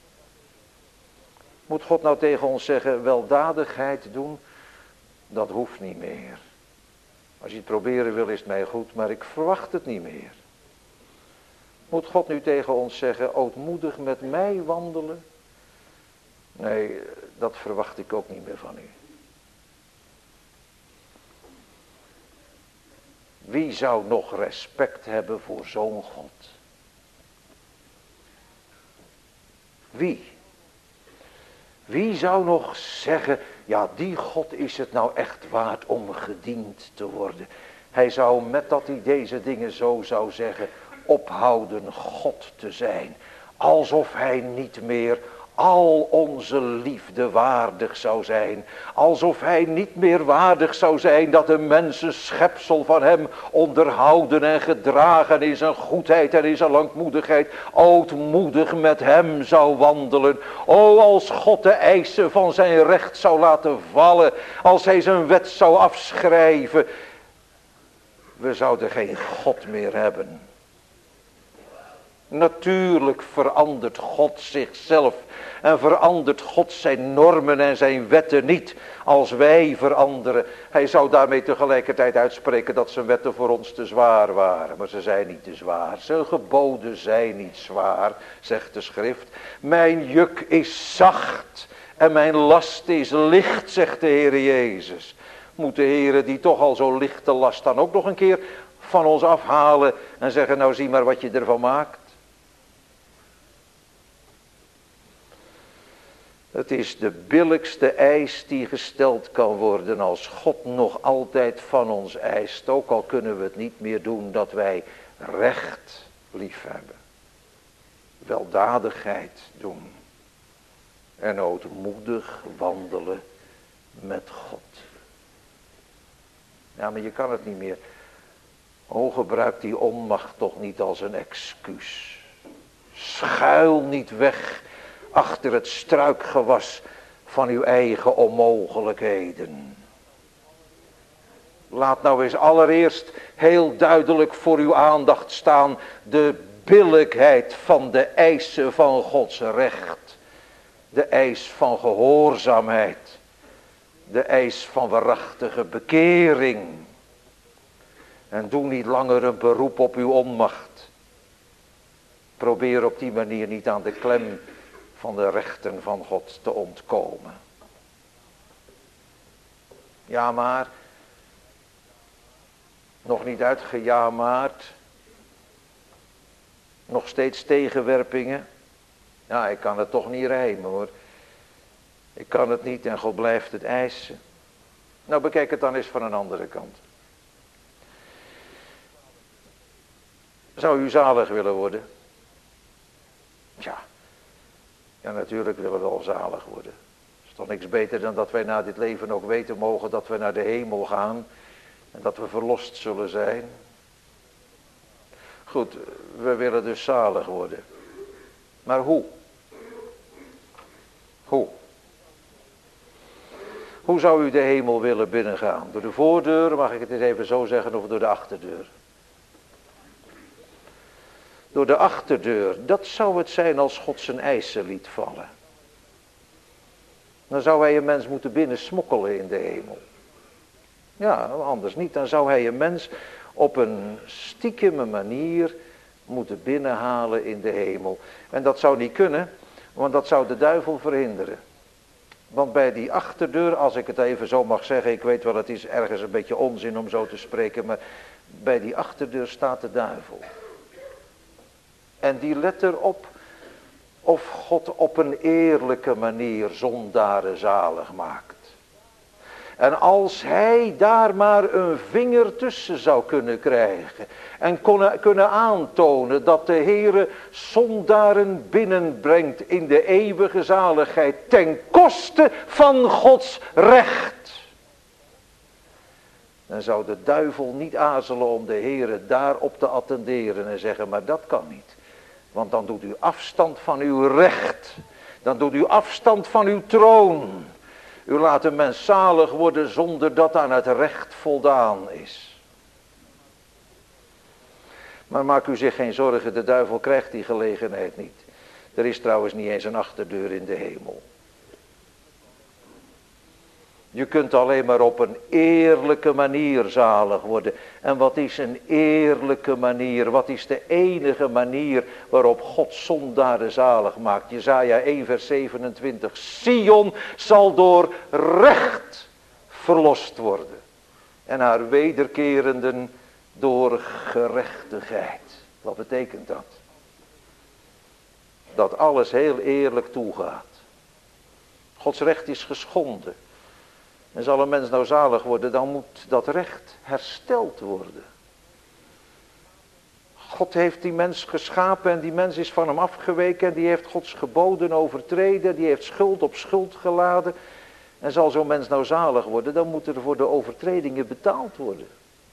Moet God nou tegen ons zeggen, weldadigheid doen, dat hoeft niet meer. Als je het proberen wil is het mij goed, maar ik verwacht het niet meer. Moet God nu tegen ons zeggen, ootmoedig met mij wandelen? Nee, dat verwacht ik ook niet meer van u. Wie zou nog respect hebben voor zo'n God? Wie? Wie zou nog zeggen, ja die God is het nou echt waard om gediend te worden. Hij zou met dat hij deze dingen zo zou zeggen, ophouden God te zijn. Alsof hij niet meer al onze liefde waardig zou zijn. Alsof hij niet meer waardig zou zijn dat een mens een schepsel van hem onderhouden en gedragen in zijn goedheid en in zijn langmoedigheid. Ootmoedig met hem zou wandelen. O, als God de eisen van zijn recht zou laten vallen. Als hij zijn wet zou afschrijven. We zouden geen God meer hebben. Natuurlijk verandert God zichzelf en verandert God zijn normen en zijn wetten niet als wij veranderen. Hij zou daarmee tegelijkertijd uitspreken dat zijn wetten voor ons te zwaar waren. Maar ze zijn niet te zwaar. Zijn geboden zijn niet zwaar, zegt de schrift. Mijn juk is zacht en mijn last is licht, zegt de Heer Jezus. Moet de Heer die toch al zo lichte last dan ook nog een keer van ons afhalen en zeggen, nou zie maar wat je ervan maakt. Het is de billijkste eis die gesteld kan worden als God nog altijd van ons eist. Ook al kunnen we het niet meer doen, dat wij recht liefhebben. Weldadigheid doen. En ootmoedig wandelen met God. Ja, maar je kan het niet meer. O, gebruik die onmacht toch niet als een excuus. Schuil niet weg achter het struikgewas van uw eigen onmogelijkheden. Laat nou eens allereerst heel duidelijk voor uw aandacht staan de billijkheid van de eisen van Gods recht. De eis van gehoorzaamheid. De eis van waarachtige bekering. En doe niet langer een beroep op uw onmacht. Probeer op die manier niet aan de klem van de rechten van God te ontkomen. Ja, maar. Nog niet uitgejaamaard. Nog steeds tegenwerpingen. Ja, ik kan het toch niet rijmen hoor. Ik kan het niet en God blijft het eisen. Nou, bekijk het dan eens van een andere kant. Zou u zalig willen worden? Ja. Ja, natuurlijk willen we al zalig worden. Het is toch niks beter dan dat wij na dit leven ook weten mogen dat we naar de hemel gaan. En dat we verlost zullen zijn. Goed, we willen dus zalig worden. Maar hoe? Hoe? Hoe zou u de hemel willen binnengaan? Door de voordeur, mag ik het eens even zo zeggen, of door de achterdeur? Door de achterdeur, dat zou het zijn als God zijn eisen liet vallen. Dan zou hij een mens moeten binnen smokkelen in de hemel. Ja, anders niet. Dan zou hij een mens op een stiekeme manier moeten binnenhalen in de hemel. En dat zou niet kunnen, want dat zou de duivel verhinderen. Want bij die achterdeur, als ik het even zo mag zeggen, ik weet wel het is ergens een beetje onzin om zo te spreken, maar bij die achterdeur staat de duivel. En die let erop of God op een eerlijke manier zondaren zalig maakt. En als hij daar maar een vinger tussen zou kunnen krijgen. En kon, kunnen aantonen dat de Heere zondaren binnenbrengt in de eeuwige zaligheid. Ten koste van Gods recht. Dan zou de duivel niet aarzelen om de Heere daarop te attenderen en zeggen, maar dat kan niet. Want dan doet u afstand van uw recht. Dan doet u afstand van uw troon. U laat een mens zalig worden zonder dat aan het recht voldaan is. Maar maak u zich geen zorgen, de duivel krijgt die gelegenheid niet. Er is trouwens niet eens een achterdeur in de hemel. Je kunt alleen maar op een eerlijke manier zalig worden. En wat is een eerlijke manier? Wat is de enige manier waarop God zondaren zalig maakt? Jesaja één vers zevenentwintig. Sion zal door recht verlost worden. En haar wederkerenden door gerechtigheid. Wat betekent dat? Dat alles heel eerlijk toegaat. Gods recht is geschonden. En zal een mens nou zalig worden, dan moet dat recht hersteld worden. God heeft die mens geschapen en die mens is van hem afgeweken. En die heeft Gods geboden overtreden. Die heeft schuld op schuld geladen. En zal zo'n mens nou zalig worden, dan moet er voor de overtredingen betaald worden.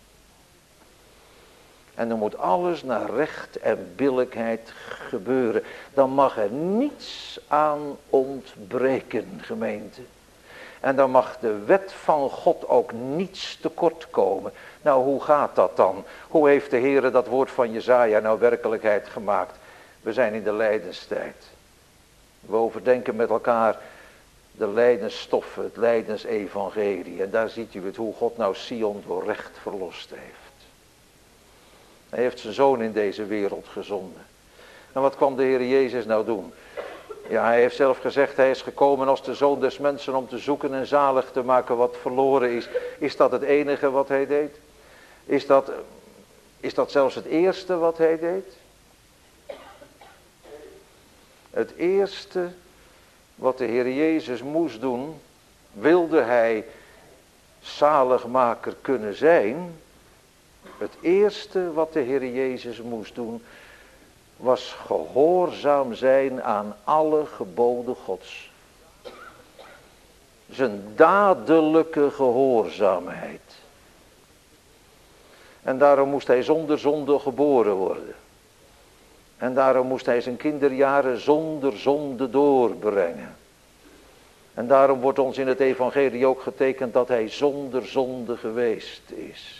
En dan moet alles naar recht en billijkheid gebeuren. Dan mag er niets aan ontbreken, gemeente. En dan mag de wet van God ook niets tekort komen. Nou, hoe gaat dat dan? Hoe heeft de Heere dat woord van Jesaja nou werkelijkheid gemaakt? We zijn in de lijdenstijd. We overdenken met elkaar de lijdensstoffen, het lijdensevangelie. En daar ziet u het, hoe God nou Sion door recht verlost heeft. Hij heeft zijn zoon in deze wereld gezonden. En wat kwam de Heer Jezus nou doen? Ja, hij heeft zelf gezegd, hij is gekomen als de zoon des mensen om te zoeken en zalig te maken wat verloren is. Is dat het enige wat hij deed? Is dat, is dat zelfs het eerste wat hij deed? Het eerste wat de Heer Jezus moest doen, wilde hij zaligmaker kunnen zijn. Het eerste wat de Heer Jezus moest doen, was gehoorzaam zijn aan alle geboden Gods. Zijn dadelijke gehoorzaamheid. En daarom moest hij zonder zonde geboren worden. En daarom moest hij zijn kinderjaren zonder zonde doorbrengen. En daarom wordt ons in het evangelie ook getekend dat hij zonder zonde geweest is.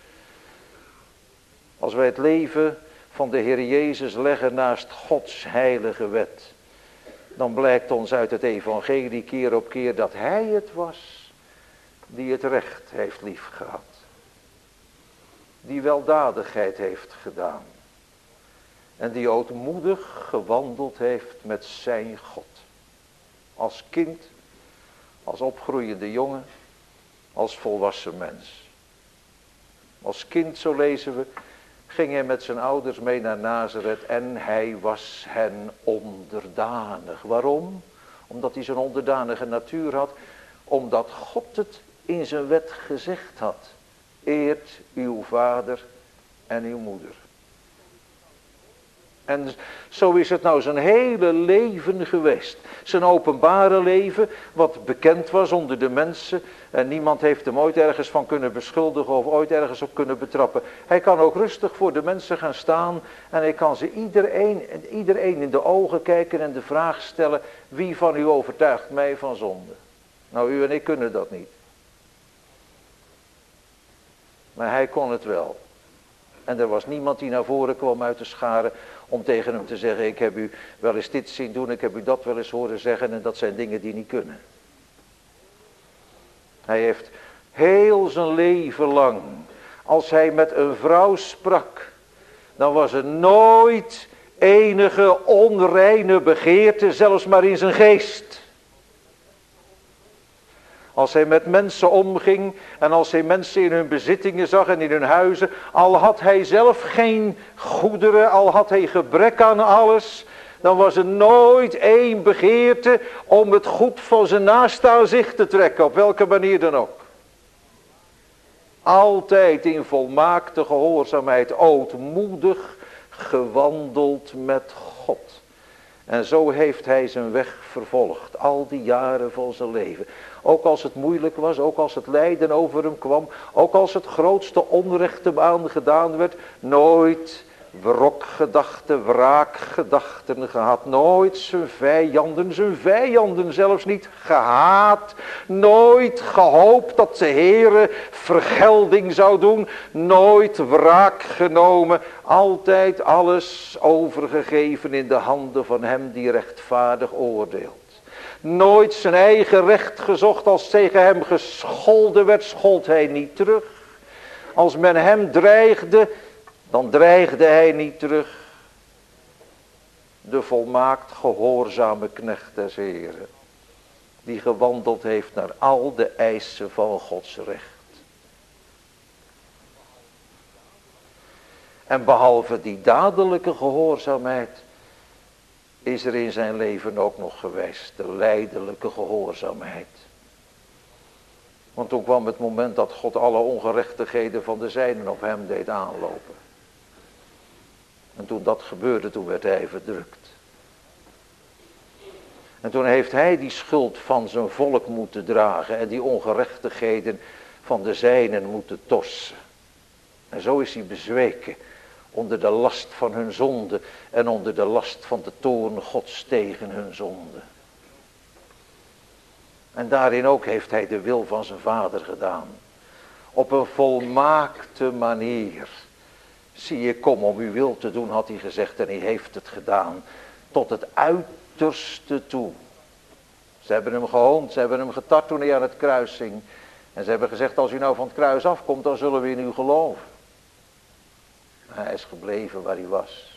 Als wij het leven van de Heer Jezus leggen naast Gods heilige wet, dan blijkt ons uit het evangelie keer op keer dat hij het was die het recht heeft liefgehad. Die weldadigheid heeft gedaan. En die ootmoedig gewandeld heeft met zijn God. Als kind, als opgroeiende jongen, als volwassen mens. Als kind, zo lezen we, ging hij met zijn ouders mee naar Nazareth en hij was hen onderdanig. Waarom? Omdat hij zo'n onderdanige natuur had. Omdat God het in zijn wet gezegd had. Eert uw vader en uw moeder. En zo is het nou zijn hele leven geweest. Zijn openbare leven, wat bekend was onder de mensen. En niemand heeft hem ooit ergens van kunnen beschuldigen of ooit ergens op kunnen betrappen. Hij kan ook rustig voor de mensen gaan staan. En hij kan ze iedereen, iedereen in de ogen kijken en de vraag stellen: wie van u overtuigt mij van zonde? Nou, u en ik kunnen dat niet. Maar hij kon het wel. En er was niemand die naar voren kwam uit de scharen om tegen hem te zeggen: ik heb u wel eens dit zien doen, ik heb u dat wel eens horen zeggen, en dat zijn dingen die niet kunnen. Hij heeft heel zijn leven lang, als hij met een vrouw sprak, dan was er nooit enige onreine begeerte, zelfs maar in zijn geest. Als hij met mensen omging en als hij mensen in hun bezittingen zag en in hun huizen, al had hij zelf geen goederen, al had hij gebrek aan alles, dan was er nooit één begeerte om het goed van zijn naaste aan zich te trekken, op welke manier dan ook. Altijd in volmaakte gehoorzaamheid, ootmoedig gewandeld met God. En zo heeft hij zijn weg vervolgd, al die jaren van zijn leven. Ook als het moeilijk was, ook als het lijden over hem kwam, ook als het grootste onrecht hem aangedaan werd, nooit wrokgedachten, wraakgedachten gehad. Nooit zijn vijanden, zijn vijanden zelfs niet gehaat. Nooit gehoopt dat de Heere vergelding zou doen. Nooit wraak genomen. Altijd alles overgegeven in de handen van hem die rechtvaardig oordeelt. Nooit zijn eigen recht gezocht. Als tegen hem gescholden werd, schold hij niet terug. Als men hem dreigde, dan dreigde hij niet terug. De volmaakt gehoorzame knecht des Heren, die gewandeld heeft naar al de eisen van Gods recht. En behalve die dadelijke gehoorzaamheid is er in zijn leven ook nog geweest de lijdelijke gehoorzaamheid. Want toen kwam het moment dat God alle ongerechtigheden van de zijnen op hem deed aanlopen. En toen dat gebeurde, toen werd hij verdrukt. En toen heeft hij die schuld van zijn volk moeten dragen en die ongerechtigheden van de zijnen moeten torsen. En zo is hij bezweken onder de last van hun zonde en onder de last van de toorn Gods tegen hun zonde. En daarin ook heeft hij de wil van zijn vader gedaan. Op een volmaakte manier. Zie, ik kom om uw wil te doen, had hij gezegd, en hij heeft het gedaan. Tot het uiterste toe. Ze hebben hem gehoond, ze hebben hem getart toen hij aan het kruis hing. En ze hebben gezegd: als u nou van het kruis afkomt, dan zullen we in u geloven. Hij is gebleven waar hij was.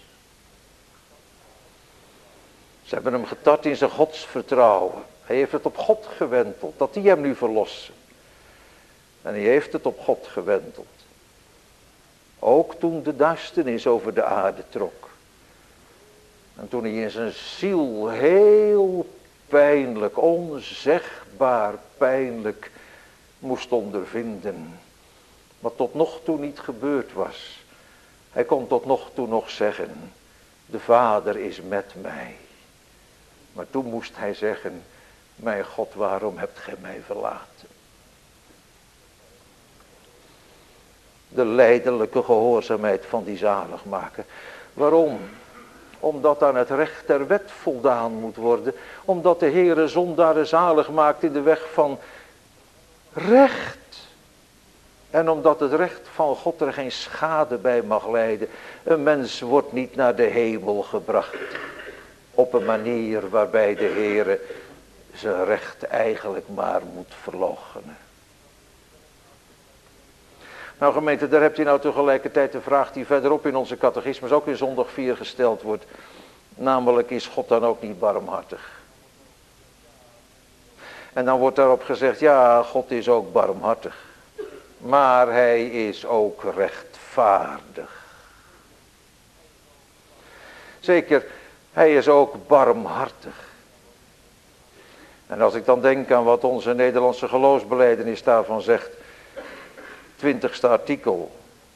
Ze hebben hem getart in zijn godsvertrouwen. Hij heeft het op God gewenteld, dat die hem nu verlossen. En hij heeft het op God gewenteld. Ook toen de duisternis over de aarde trok. En toen hij in zijn ziel heel pijnlijk, onzegbaar pijnlijk moest ondervinden. Wat tot nog toe niet gebeurd was. Hij kon tot nog toe nog zeggen, de Vader is met mij. Maar toen moest hij zeggen, mijn God, waarom hebt gij mij verlaten? De lijdelijke gehoorzaamheid van die zaligmaker. Waarom? Omdat aan het recht der wet voldaan moet worden. Omdat de Heere zondaren zalig maakt in de weg van recht. En omdat het recht van God er geen schade bij mag lijden. Een mens wordt niet naar de hemel gebracht. Op een manier waarbij de Heere zijn recht eigenlijk maar moet verloochenen. Nou gemeente, daar hebt u nou tegelijkertijd de vraag die verderop in onze catechismus ook in zondag vier gesteld wordt. Namelijk, is God dan ook niet barmhartig? En dan wordt daarop gezegd, ja, God is ook barmhartig. Maar hij is ook rechtvaardig. Zeker, hij is ook barmhartig. En als ik dan denk aan wat onze Nederlandse geloofsbelijdenis daarvan zegt. Twintigste artikel.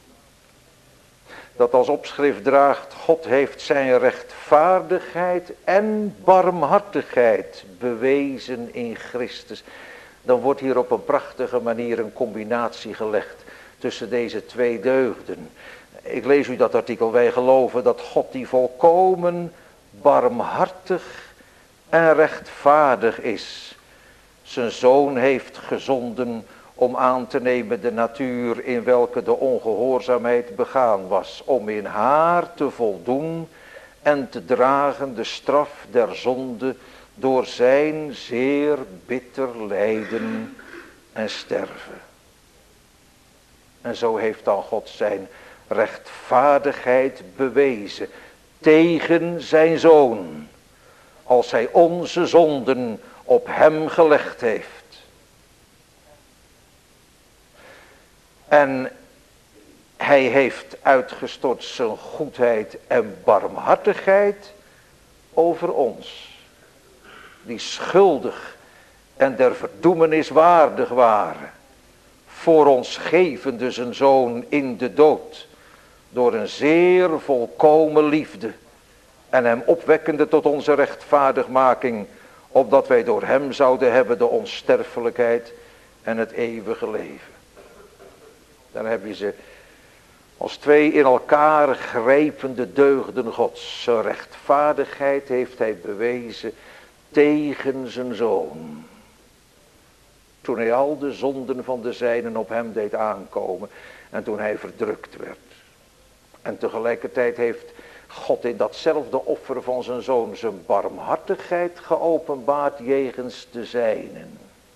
Dat als opschrift draagt, God heeft zijn rechtvaardigheid en barmhartigheid bewezen in Christus. Dan wordt hier op een prachtige manier een combinatie gelegd tussen deze twee deugden. Ik lees u dat artikel. Wij geloven dat God die volkomen barmhartig en rechtvaardig is, zijn zoon heeft gezonden om aan te nemen de natuur in welke de ongehoorzaamheid begaan was, om in haar te voldoen en te dragen de straf der zonde door zijn zeer bitter lijden en sterven. En zo heeft dan God zijn rechtvaardigheid bewezen tegen zijn zoon, als hij onze zonden op hem gelegd heeft. En hij heeft uitgestort zijn goedheid en barmhartigheid over ons, die schuldig en der verdoemenis waardig waren, voor ons gevende zijn zoon in de dood, door een zeer volkomen liefde, en hem opwekkende tot onze rechtvaardigmaking, opdat wij door hem zouden hebben de onsterfelijkheid en het eeuwige leven. Dan heb je ze als twee in elkaar grijpende deugden Gods. Zijn rechtvaardigheid heeft hij bewezen tegen zijn zoon. Toen hij al de zonden van de zijnen op hem deed aankomen en toen hij verdrukt werd. En tegelijkertijd heeft God in datzelfde offer van zijn zoon zijn barmhartigheid geopenbaard jegens de zijnen.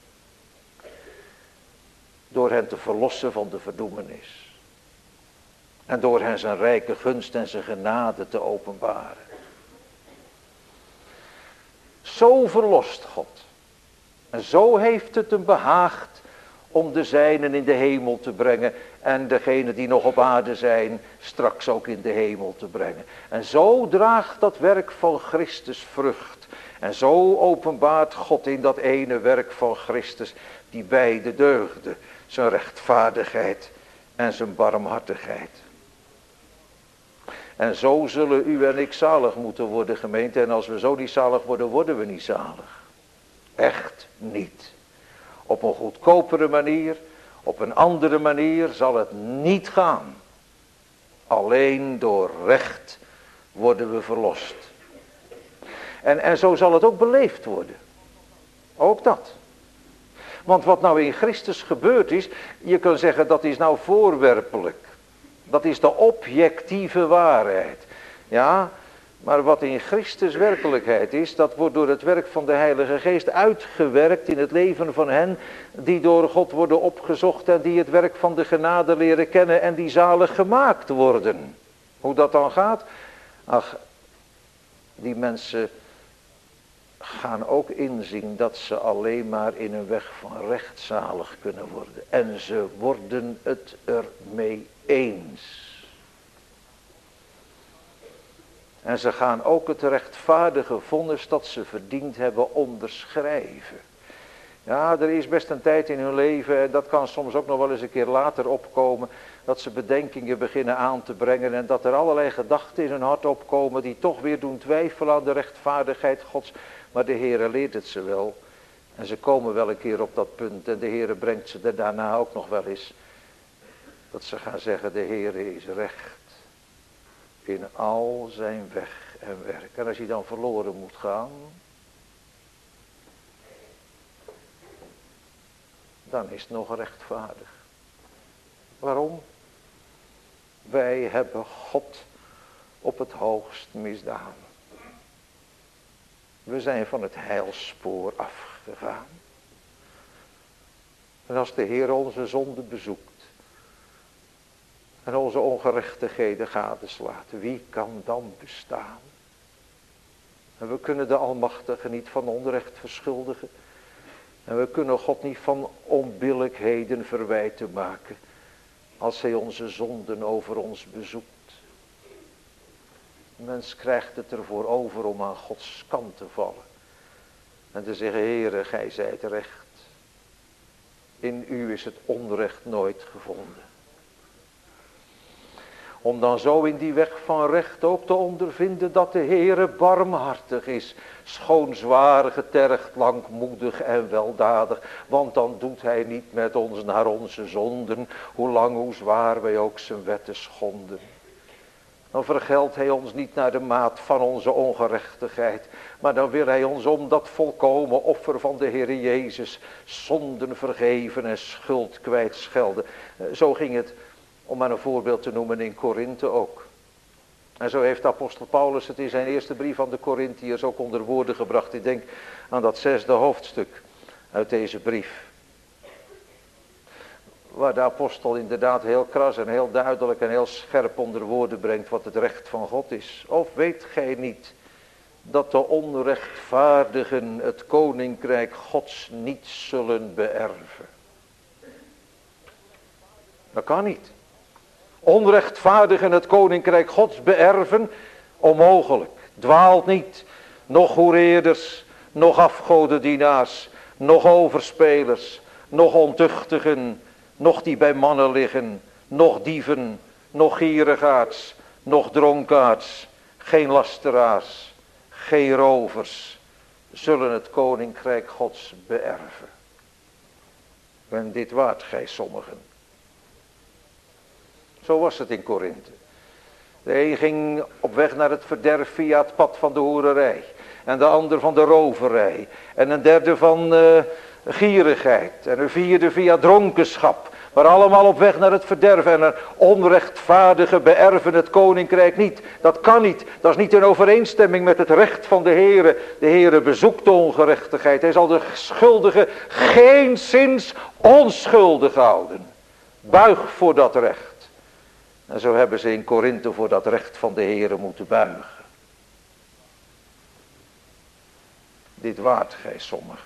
Door hen te verlossen van de verdoemenis. En door hen zijn rijke gunst en zijn genade te openbaren. Zo verlost God. En zo heeft het hem behaagd om de zijnen in de hemel te brengen. En degenen die nog op aarde zijn, straks ook in de hemel te brengen. En zo draagt dat werk van Christus vrucht. En zo openbaart God in dat ene werk van Christus die beide deugden. Zijn rechtvaardigheid en zijn barmhartigheid. En zo zullen u en ik zalig moeten worden, gemeente. En als we zo niet zalig worden, worden we niet zalig. Echt niet. Op een goedkopere manier, op een andere manier zal het niet gaan. Alleen door recht worden we verlost. En, en zo zal het ook beleefd worden. Ook dat. Want wat nou in Christus gebeurd is, je kunt zeggen dat is nou voorwerpelijk. Dat is de objectieve waarheid. Ja, maar wat in Christus werkelijkheid is, dat wordt door het werk van de Heilige Geest uitgewerkt in het leven van hen die door God worden opgezocht en die het werk van de genade leren kennen en die zalig gemaakt worden. Hoe dat dan gaat? Ach, die mensen gaan ook inzien dat ze alleen maar in een weg van recht zalig kunnen worden. En ze worden het ermee eens. En ze gaan ook het rechtvaardige vonnis dat ze verdiend hebben onderschrijven. Ja, er is best een tijd in hun leven, en dat kan soms ook nog wel eens een keer later opkomen, dat ze bedenkingen beginnen aan te brengen en dat er allerlei gedachten in hun hart opkomen die toch weer doen twijfelen aan de rechtvaardigheid Gods. Maar de Heere leert het ze wel. En ze komen wel een keer op dat punt en de Heere brengt ze er daarna ook nog wel eens. Dat ze gaan zeggen, de Heere is recht in al zijn weg en werk. En als hij dan verloren moet gaan, dan is het nog rechtvaardig. Waarom? Wij hebben God op het hoogst misdaan. We zijn van het heilspoor afgegaan. En als de Heer onze zonde bezoekt en onze ongerechtigheden gadeslaat, wie kan dan bestaan? En we kunnen de Almachtige niet van onrecht verschuldigen. En we kunnen God niet van onbillijkheden verwijten maken als hij onze zonden over ons bezoekt. De mens krijgt het ervoor over om aan Gods kant te vallen. En te zeggen, Heere, gij zijt recht. In u is het onrecht nooit gevonden. Om dan zo in die weg van recht ook te ondervinden dat de Heere barmhartig is. Schoon zwaar getergd, langmoedig en weldadig. Want dan doet hij niet met ons naar onze zonden, hoe lang, hoe zwaar wij ook zijn wetten schonden. Dan vergeldt hij ons niet naar de maat van onze ongerechtigheid. Maar dan wil hij ons om dat volkomen offer van de Heer Jezus zonden vergeven en schuld kwijtschelden. Zo ging het, om maar een voorbeeld te noemen, in Korinthe ook. En zo heeft apostel Paulus het in zijn eerste brief aan de Korinthiërs ook onder woorden gebracht. Ik denk aan dat zesde hoofdstuk uit deze brief. Waar de apostel inderdaad heel kras en heel duidelijk en heel scherp onder woorden brengt wat het recht van God is. Of weet gij niet dat de onrechtvaardigen het koninkrijk Gods niet zullen beërven? Dat kan niet. Onrechtvaardigen het koninkrijk Gods beërven, onmogelijk. Dwaalt niet, nog hoereerders, nog afgodendienaars, nog overspelers, nog ontuchtigen, nog die bij mannen liggen, nog dieven, nog gierigaards, nog dronkaards, geen lasteraars, geen rovers, zullen het koninkrijk Gods beërven. En dit waart gij sommigen. Zo was het in Korinthe. De een ging op weg naar het verderf via het pad van de hoererij. En de ander van de roverij. En een derde van uh, gierigheid. En een vierde via dronkenschap. Maar allemaal op weg naar het verderf. En een onrechtvaardige beërven het koninkrijk niet. Dat kan niet. Dat is niet in overeenstemming met het recht van de Heere. De Heere bezoekt de ongerechtigheid. Hij zal de schuldige geenszins onschuldig houden. Buig voor dat recht. En zo hebben ze in Korinthe voor dat recht van de Heere moeten buigen. Dit waart gij sommigen.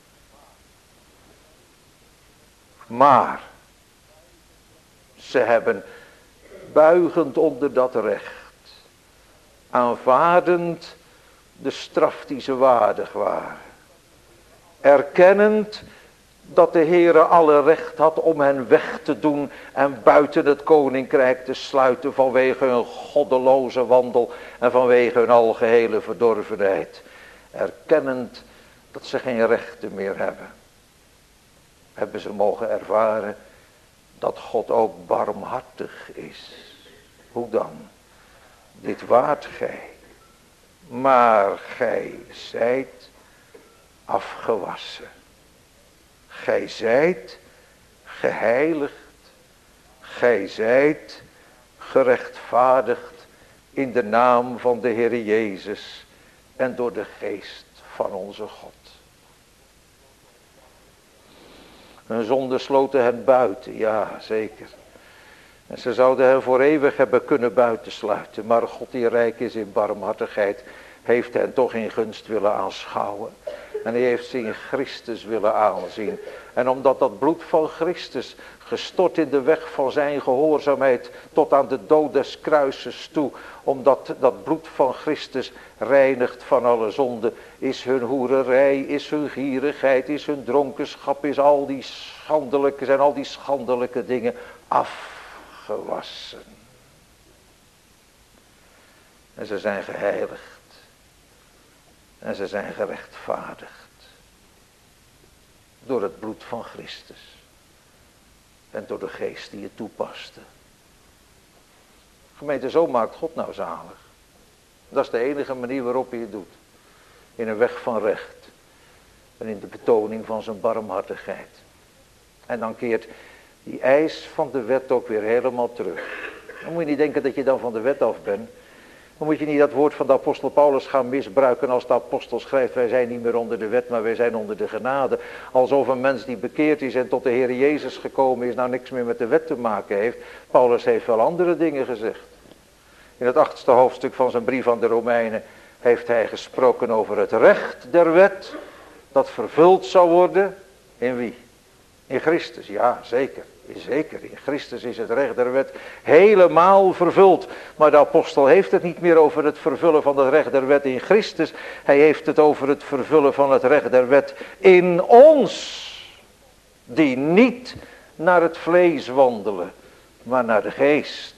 Maar ze hebben buigend onder dat recht, aanvaardend de straf die ze waardig waren, erkennend dat de Heere alle recht had om hen weg te doen en buiten het koninkrijk te sluiten vanwege hun goddeloze wandel en vanwege hun algehele verdorvenheid. Erkennend dat ze geen rechten meer hebben, hebben ze mogen ervaren dat God ook barmhartig is. Hoe dan? Dit waart gij, maar gij zijt afgewassen. Gij zijt geheiligd, gij zijt gerechtvaardigd in de naam van de Heer Jezus en door de geest van onze God. Hun zonde sloten hen buiten, ja zeker. En ze zouden hen voor eeuwig hebben kunnen buitensluiten. Maar God die rijk is in barmhartigheid heeft hen toch in gunst willen aanschouwen. En hij heeft ze in Christus willen aanzien. En omdat dat bloed van Christus gestort in de weg van zijn gehoorzaamheid tot aan de dood des kruises toe. Omdat dat bloed van Christus reinigt van alle zonde. Is hun hoererij, is hun gierigheid, is hun dronkenschap, is al die schandelijke, zijn al die schandelijke dingen afgewassen. En ze zijn geheiligd. En ze zijn gerechtvaardigd. Door het bloed van Christus. En door de geest die het toepaste. Gemeente, zo maakt God nou zalig. Dat is de enige manier waarop hij het doet. In een weg van recht. En in de betoning van zijn barmhartigheid. En dan keert die eis van de wet ook weer helemaal terug. Dan moet je niet denken dat je dan van de wet af bent. Dan moet je niet dat woord van de apostel Paulus gaan misbruiken als de apostel schrijft. Wij zijn niet meer onder de wet, maar wij zijn onder de genade. Alsof een mens die bekeerd is en tot de Heer Jezus gekomen is, nou niks meer met de wet te maken heeft. Paulus heeft wel andere dingen gezegd. In het achtste hoofdstuk van zijn brief aan de Romeinen heeft hij gesproken over het recht der wet. Dat vervuld zou worden in wie? In Christus, ja zeker. Zeker, in Christus is het recht der wet helemaal vervuld. Maar de apostel heeft het niet meer over het vervullen van het recht der wet in Christus. Hij heeft het over het vervullen van het recht der wet in ons. Die niet naar het vlees wandelen, maar naar de geest.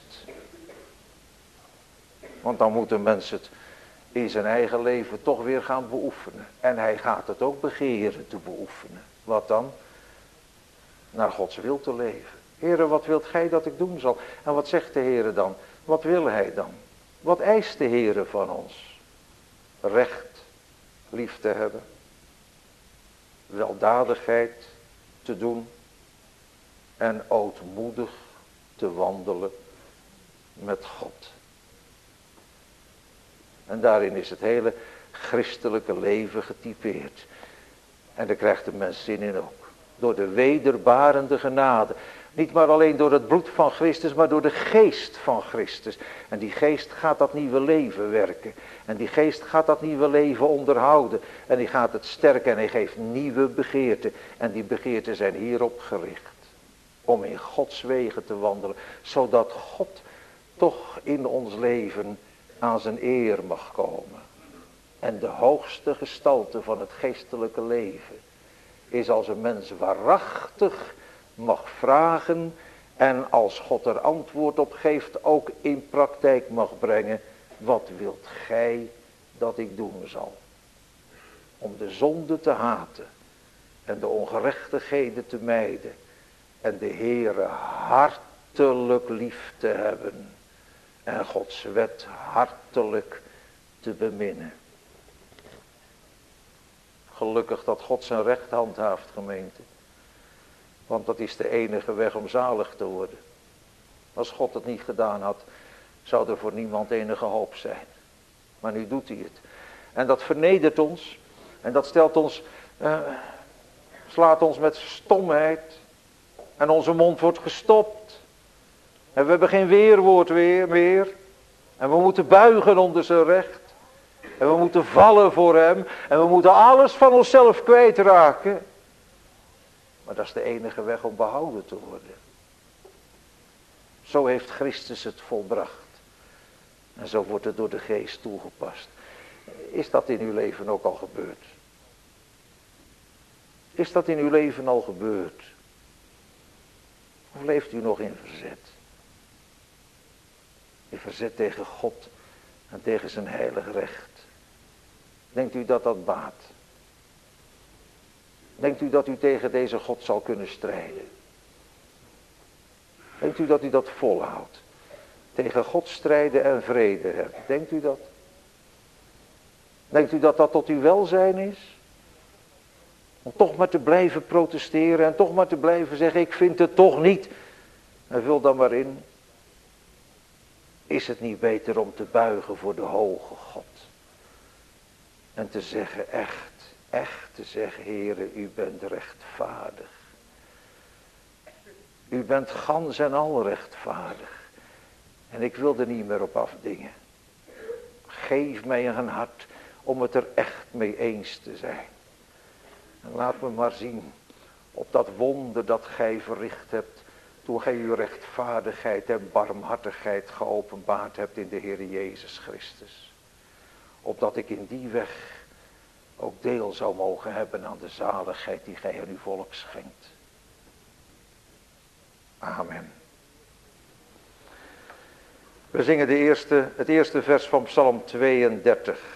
Want dan moet een mens het in zijn eigen leven toch weer gaan beoefenen. En hij gaat het ook begeren te beoefenen. Wat dan? Naar Gods wil te leven. Heere, wat wilt gij dat ik doen zal? En wat zegt de Heere dan? Wat wil hij dan? Wat eist de Heere van ons? Recht lief te hebben. Weldadigheid te doen. En ootmoedig te wandelen met God. En daarin is het hele christelijke leven getypeerd. En daar krijgt de mens zin in ook. Door de wederbarende genade. Niet maar alleen door het bloed van Christus, maar door de geest van Christus. En die geest gaat dat nieuwe leven werken. En die geest gaat dat nieuwe leven onderhouden. En die gaat het sterken en hij geeft nieuwe begeerten. En die begeerten zijn hierop gericht. Om in Gods wegen te wandelen. Zodat God toch in ons leven aan zijn eer mag komen. En de hoogste gestalte van het geestelijke leven is als een mens waarachtig mag vragen en als God er antwoord op geeft ook in praktijk mag brengen. Wat wilt gij dat ik doen zal? Om de zonde te haten en de ongerechtigheden te mijden en de Heere hartelijk lief te hebben en Gods wet hartelijk te beminnen. Gelukkig dat God zijn recht handhaaft, gemeente. Want dat is de enige weg om zalig te worden. Als God het niet gedaan had, zou er voor niemand enige hoop zijn. Maar nu doet hij het. En dat vernedert ons. En dat stelt ons, uh, slaat ons met stomheid. En onze mond wordt gestopt. En we hebben geen weerwoord weer, meer. En we moeten buigen onder zijn recht. En we moeten vallen voor hem. En we moeten alles van onszelf kwijtraken. Maar dat is de enige weg om behouden te worden. Zo heeft Christus het volbracht. En zo wordt het door de geest toegepast. Is dat in uw leven ook al gebeurd? Is dat in uw leven al gebeurd? Of leeft u nog in verzet? In verzet tegen God en tegen zijn heilig recht. Denkt u dat dat baat? Denkt u dat u tegen deze God zal kunnen strijden? Denkt u dat u dat volhoudt? Tegen God strijden en vrede hebben. Denkt u dat? Denkt u dat dat tot uw welzijn is? Om toch maar te blijven protesteren en toch maar te blijven zeggen, ik vind het toch niet. En vul dan maar in. Is het niet beter om te buigen voor de hoge God? En te zeggen echt, echt te zeggen, Heere, u bent rechtvaardig. U bent gans en al rechtvaardig. En ik wil er niet meer op afdingen. Geef mij een hart om het er echt mee eens te zijn. En laat me maar zien op dat wonder dat gij verricht hebt, toen gij uw rechtvaardigheid en barmhartigheid geopenbaard hebt in de Heer Jezus Christus. Opdat ik in die weg ook deel zou mogen hebben aan de zaligheid die gij aan uw volk schenkt. Amen. We zingen de eerste, het eerste vers van Psalm tweeëndertig.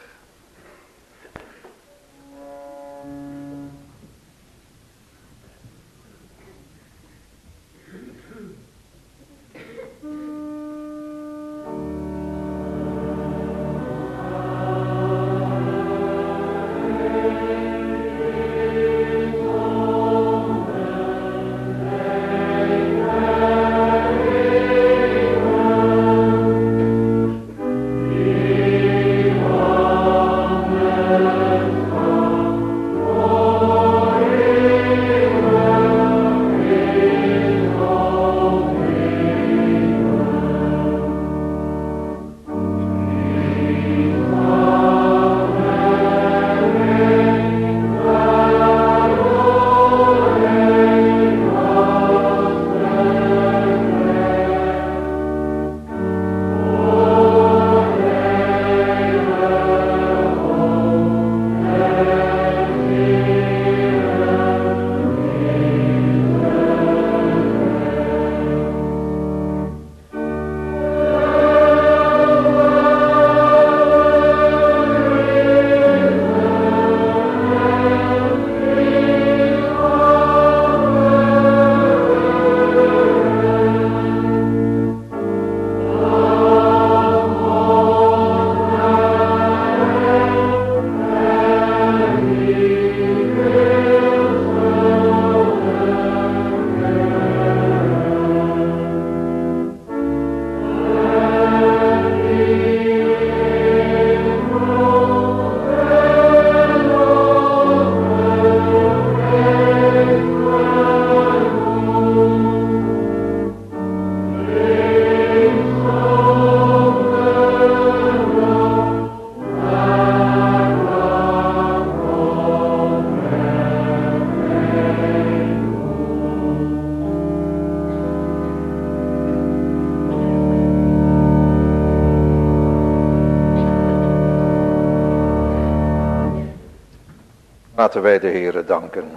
Laten wij de Heere danken.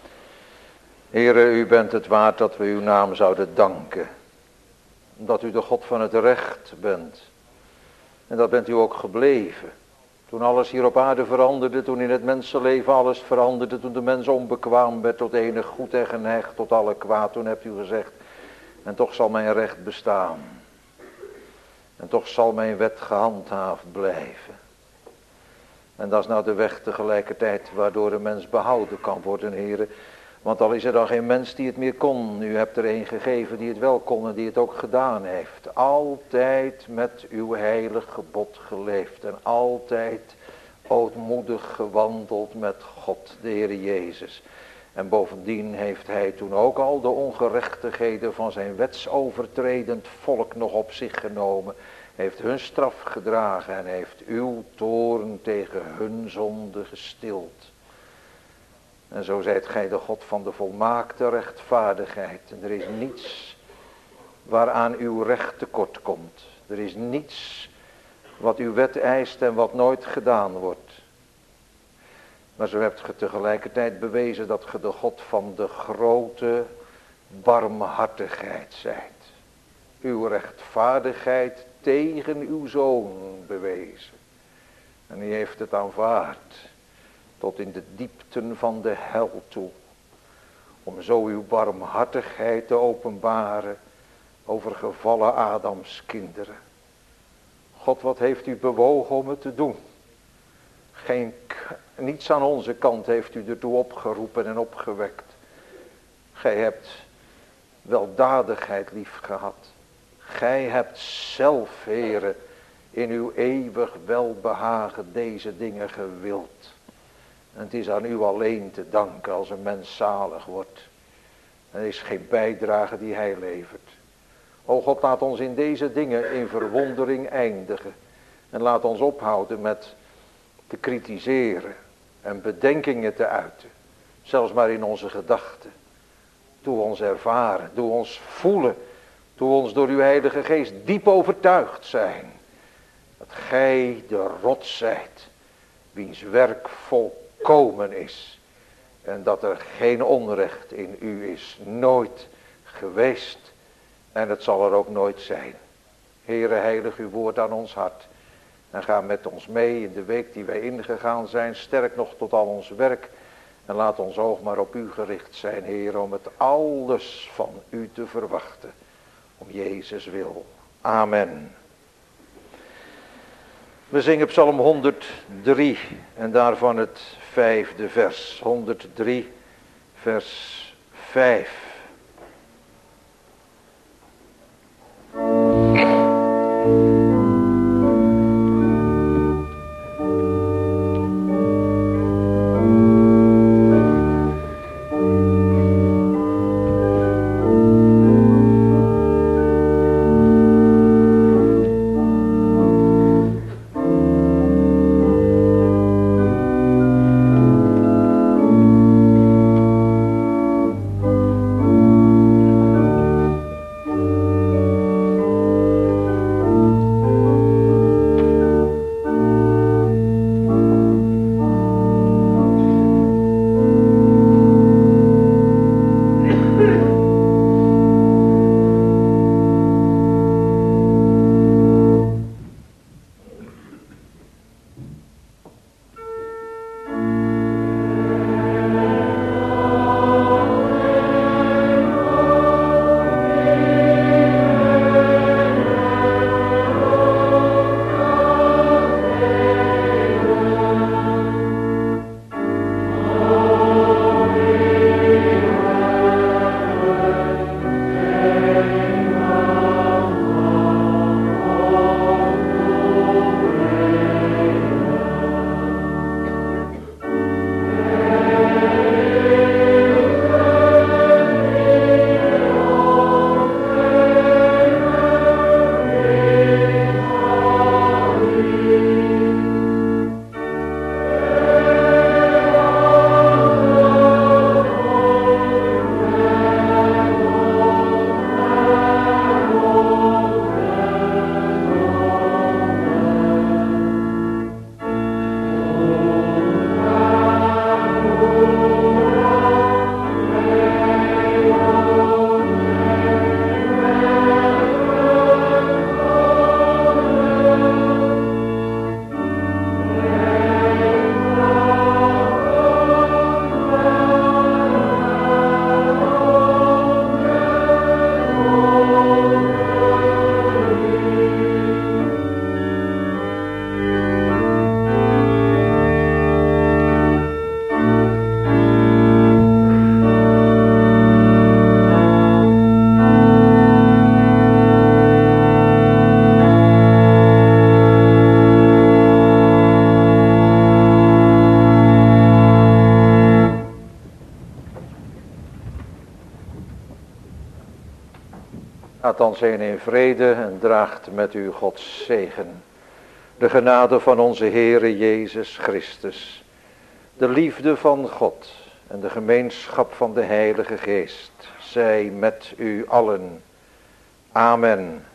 Heere, u bent het waard dat we uw naam zouden danken. Omdat u de God van het recht bent. En dat bent u ook gebleven. Toen alles hier op aarde veranderde, toen in het mensenleven alles veranderde, toen de mens onbekwaam werd tot enig goed en geneigd tot alle kwaad, toen hebt u gezegd, en toch zal mijn recht bestaan. En toch zal mijn wet gehandhaafd blijven. En dat is nou de weg tegelijkertijd waardoor een mens behouden kan worden, heren. Want al is er dan geen mens die het meer kon. U hebt er een gegeven die het wel kon en die het ook gedaan heeft. Altijd met uw heilig gebod geleefd. En altijd ootmoedig gewandeld met God, de Heer Jezus. En bovendien heeft hij toen ook al de ongerechtigheden van zijn wetsovertredend volk nog op zich genomen. Heeft hun straf gedragen en heeft uw toorn tegen hun zonde gestild. En zo zijt gij de God van de volmaakte rechtvaardigheid. En er is niets waaraan uw recht tekort komt. Er is niets wat uw wet eist en wat nooit gedaan wordt. Maar zo hebt ge tegelijkertijd bewezen dat ge de God van de grote barmhartigheid zijt. Uw rechtvaardigheid tegen uw zoon bewezen. En hij heeft het aanvaard tot in de diepten van de hel toe. Om zo uw barmhartigheid te openbaren over gevallen Adams kinderen. God, wat heeft u bewogen om het te doen? Geen, niets aan onze kant heeft u ertoe opgeroepen en opgewekt. Gij hebt weldadigheid lief gehad. Gij hebt zelf, Heere, in uw eeuwig welbehagen deze dingen gewild. En het is aan u alleen te danken als een mens zalig wordt. Er is geen bijdrage die hij levert. O God, laat ons in deze dingen in verwondering eindigen. En laat ons ophouden met te kritiseren en bedenkingen te uiten. Zelfs maar in onze gedachten. Doe ons ervaren, doe ons voelen. Doe ons door uw Heilige Geest diep overtuigd zijn. Dat gij de rots zijt, wiens werk volkomen is. En dat er geen onrecht in u is, nooit geweest. En het zal er ook nooit zijn. Heere, heilig uw woord aan ons hart. En ga met ons mee in de week die wij ingegaan zijn. Sterk nog tot al ons werk. En laat ons oog maar op u gericht zijn, Heer, om het alles van u te verwachten. Om Jezus wil. Amen. We zingen Psalm honderddrie en daarvan het vijfde vers. honderddrie vers vijf. Gaat dan zijn in vrede en draagt met u Gods zegen. De genade van onze Heere Jezus Christus, de liefde van God en de gemeenschap van de Heilige Geest, zij met u allen. Amen.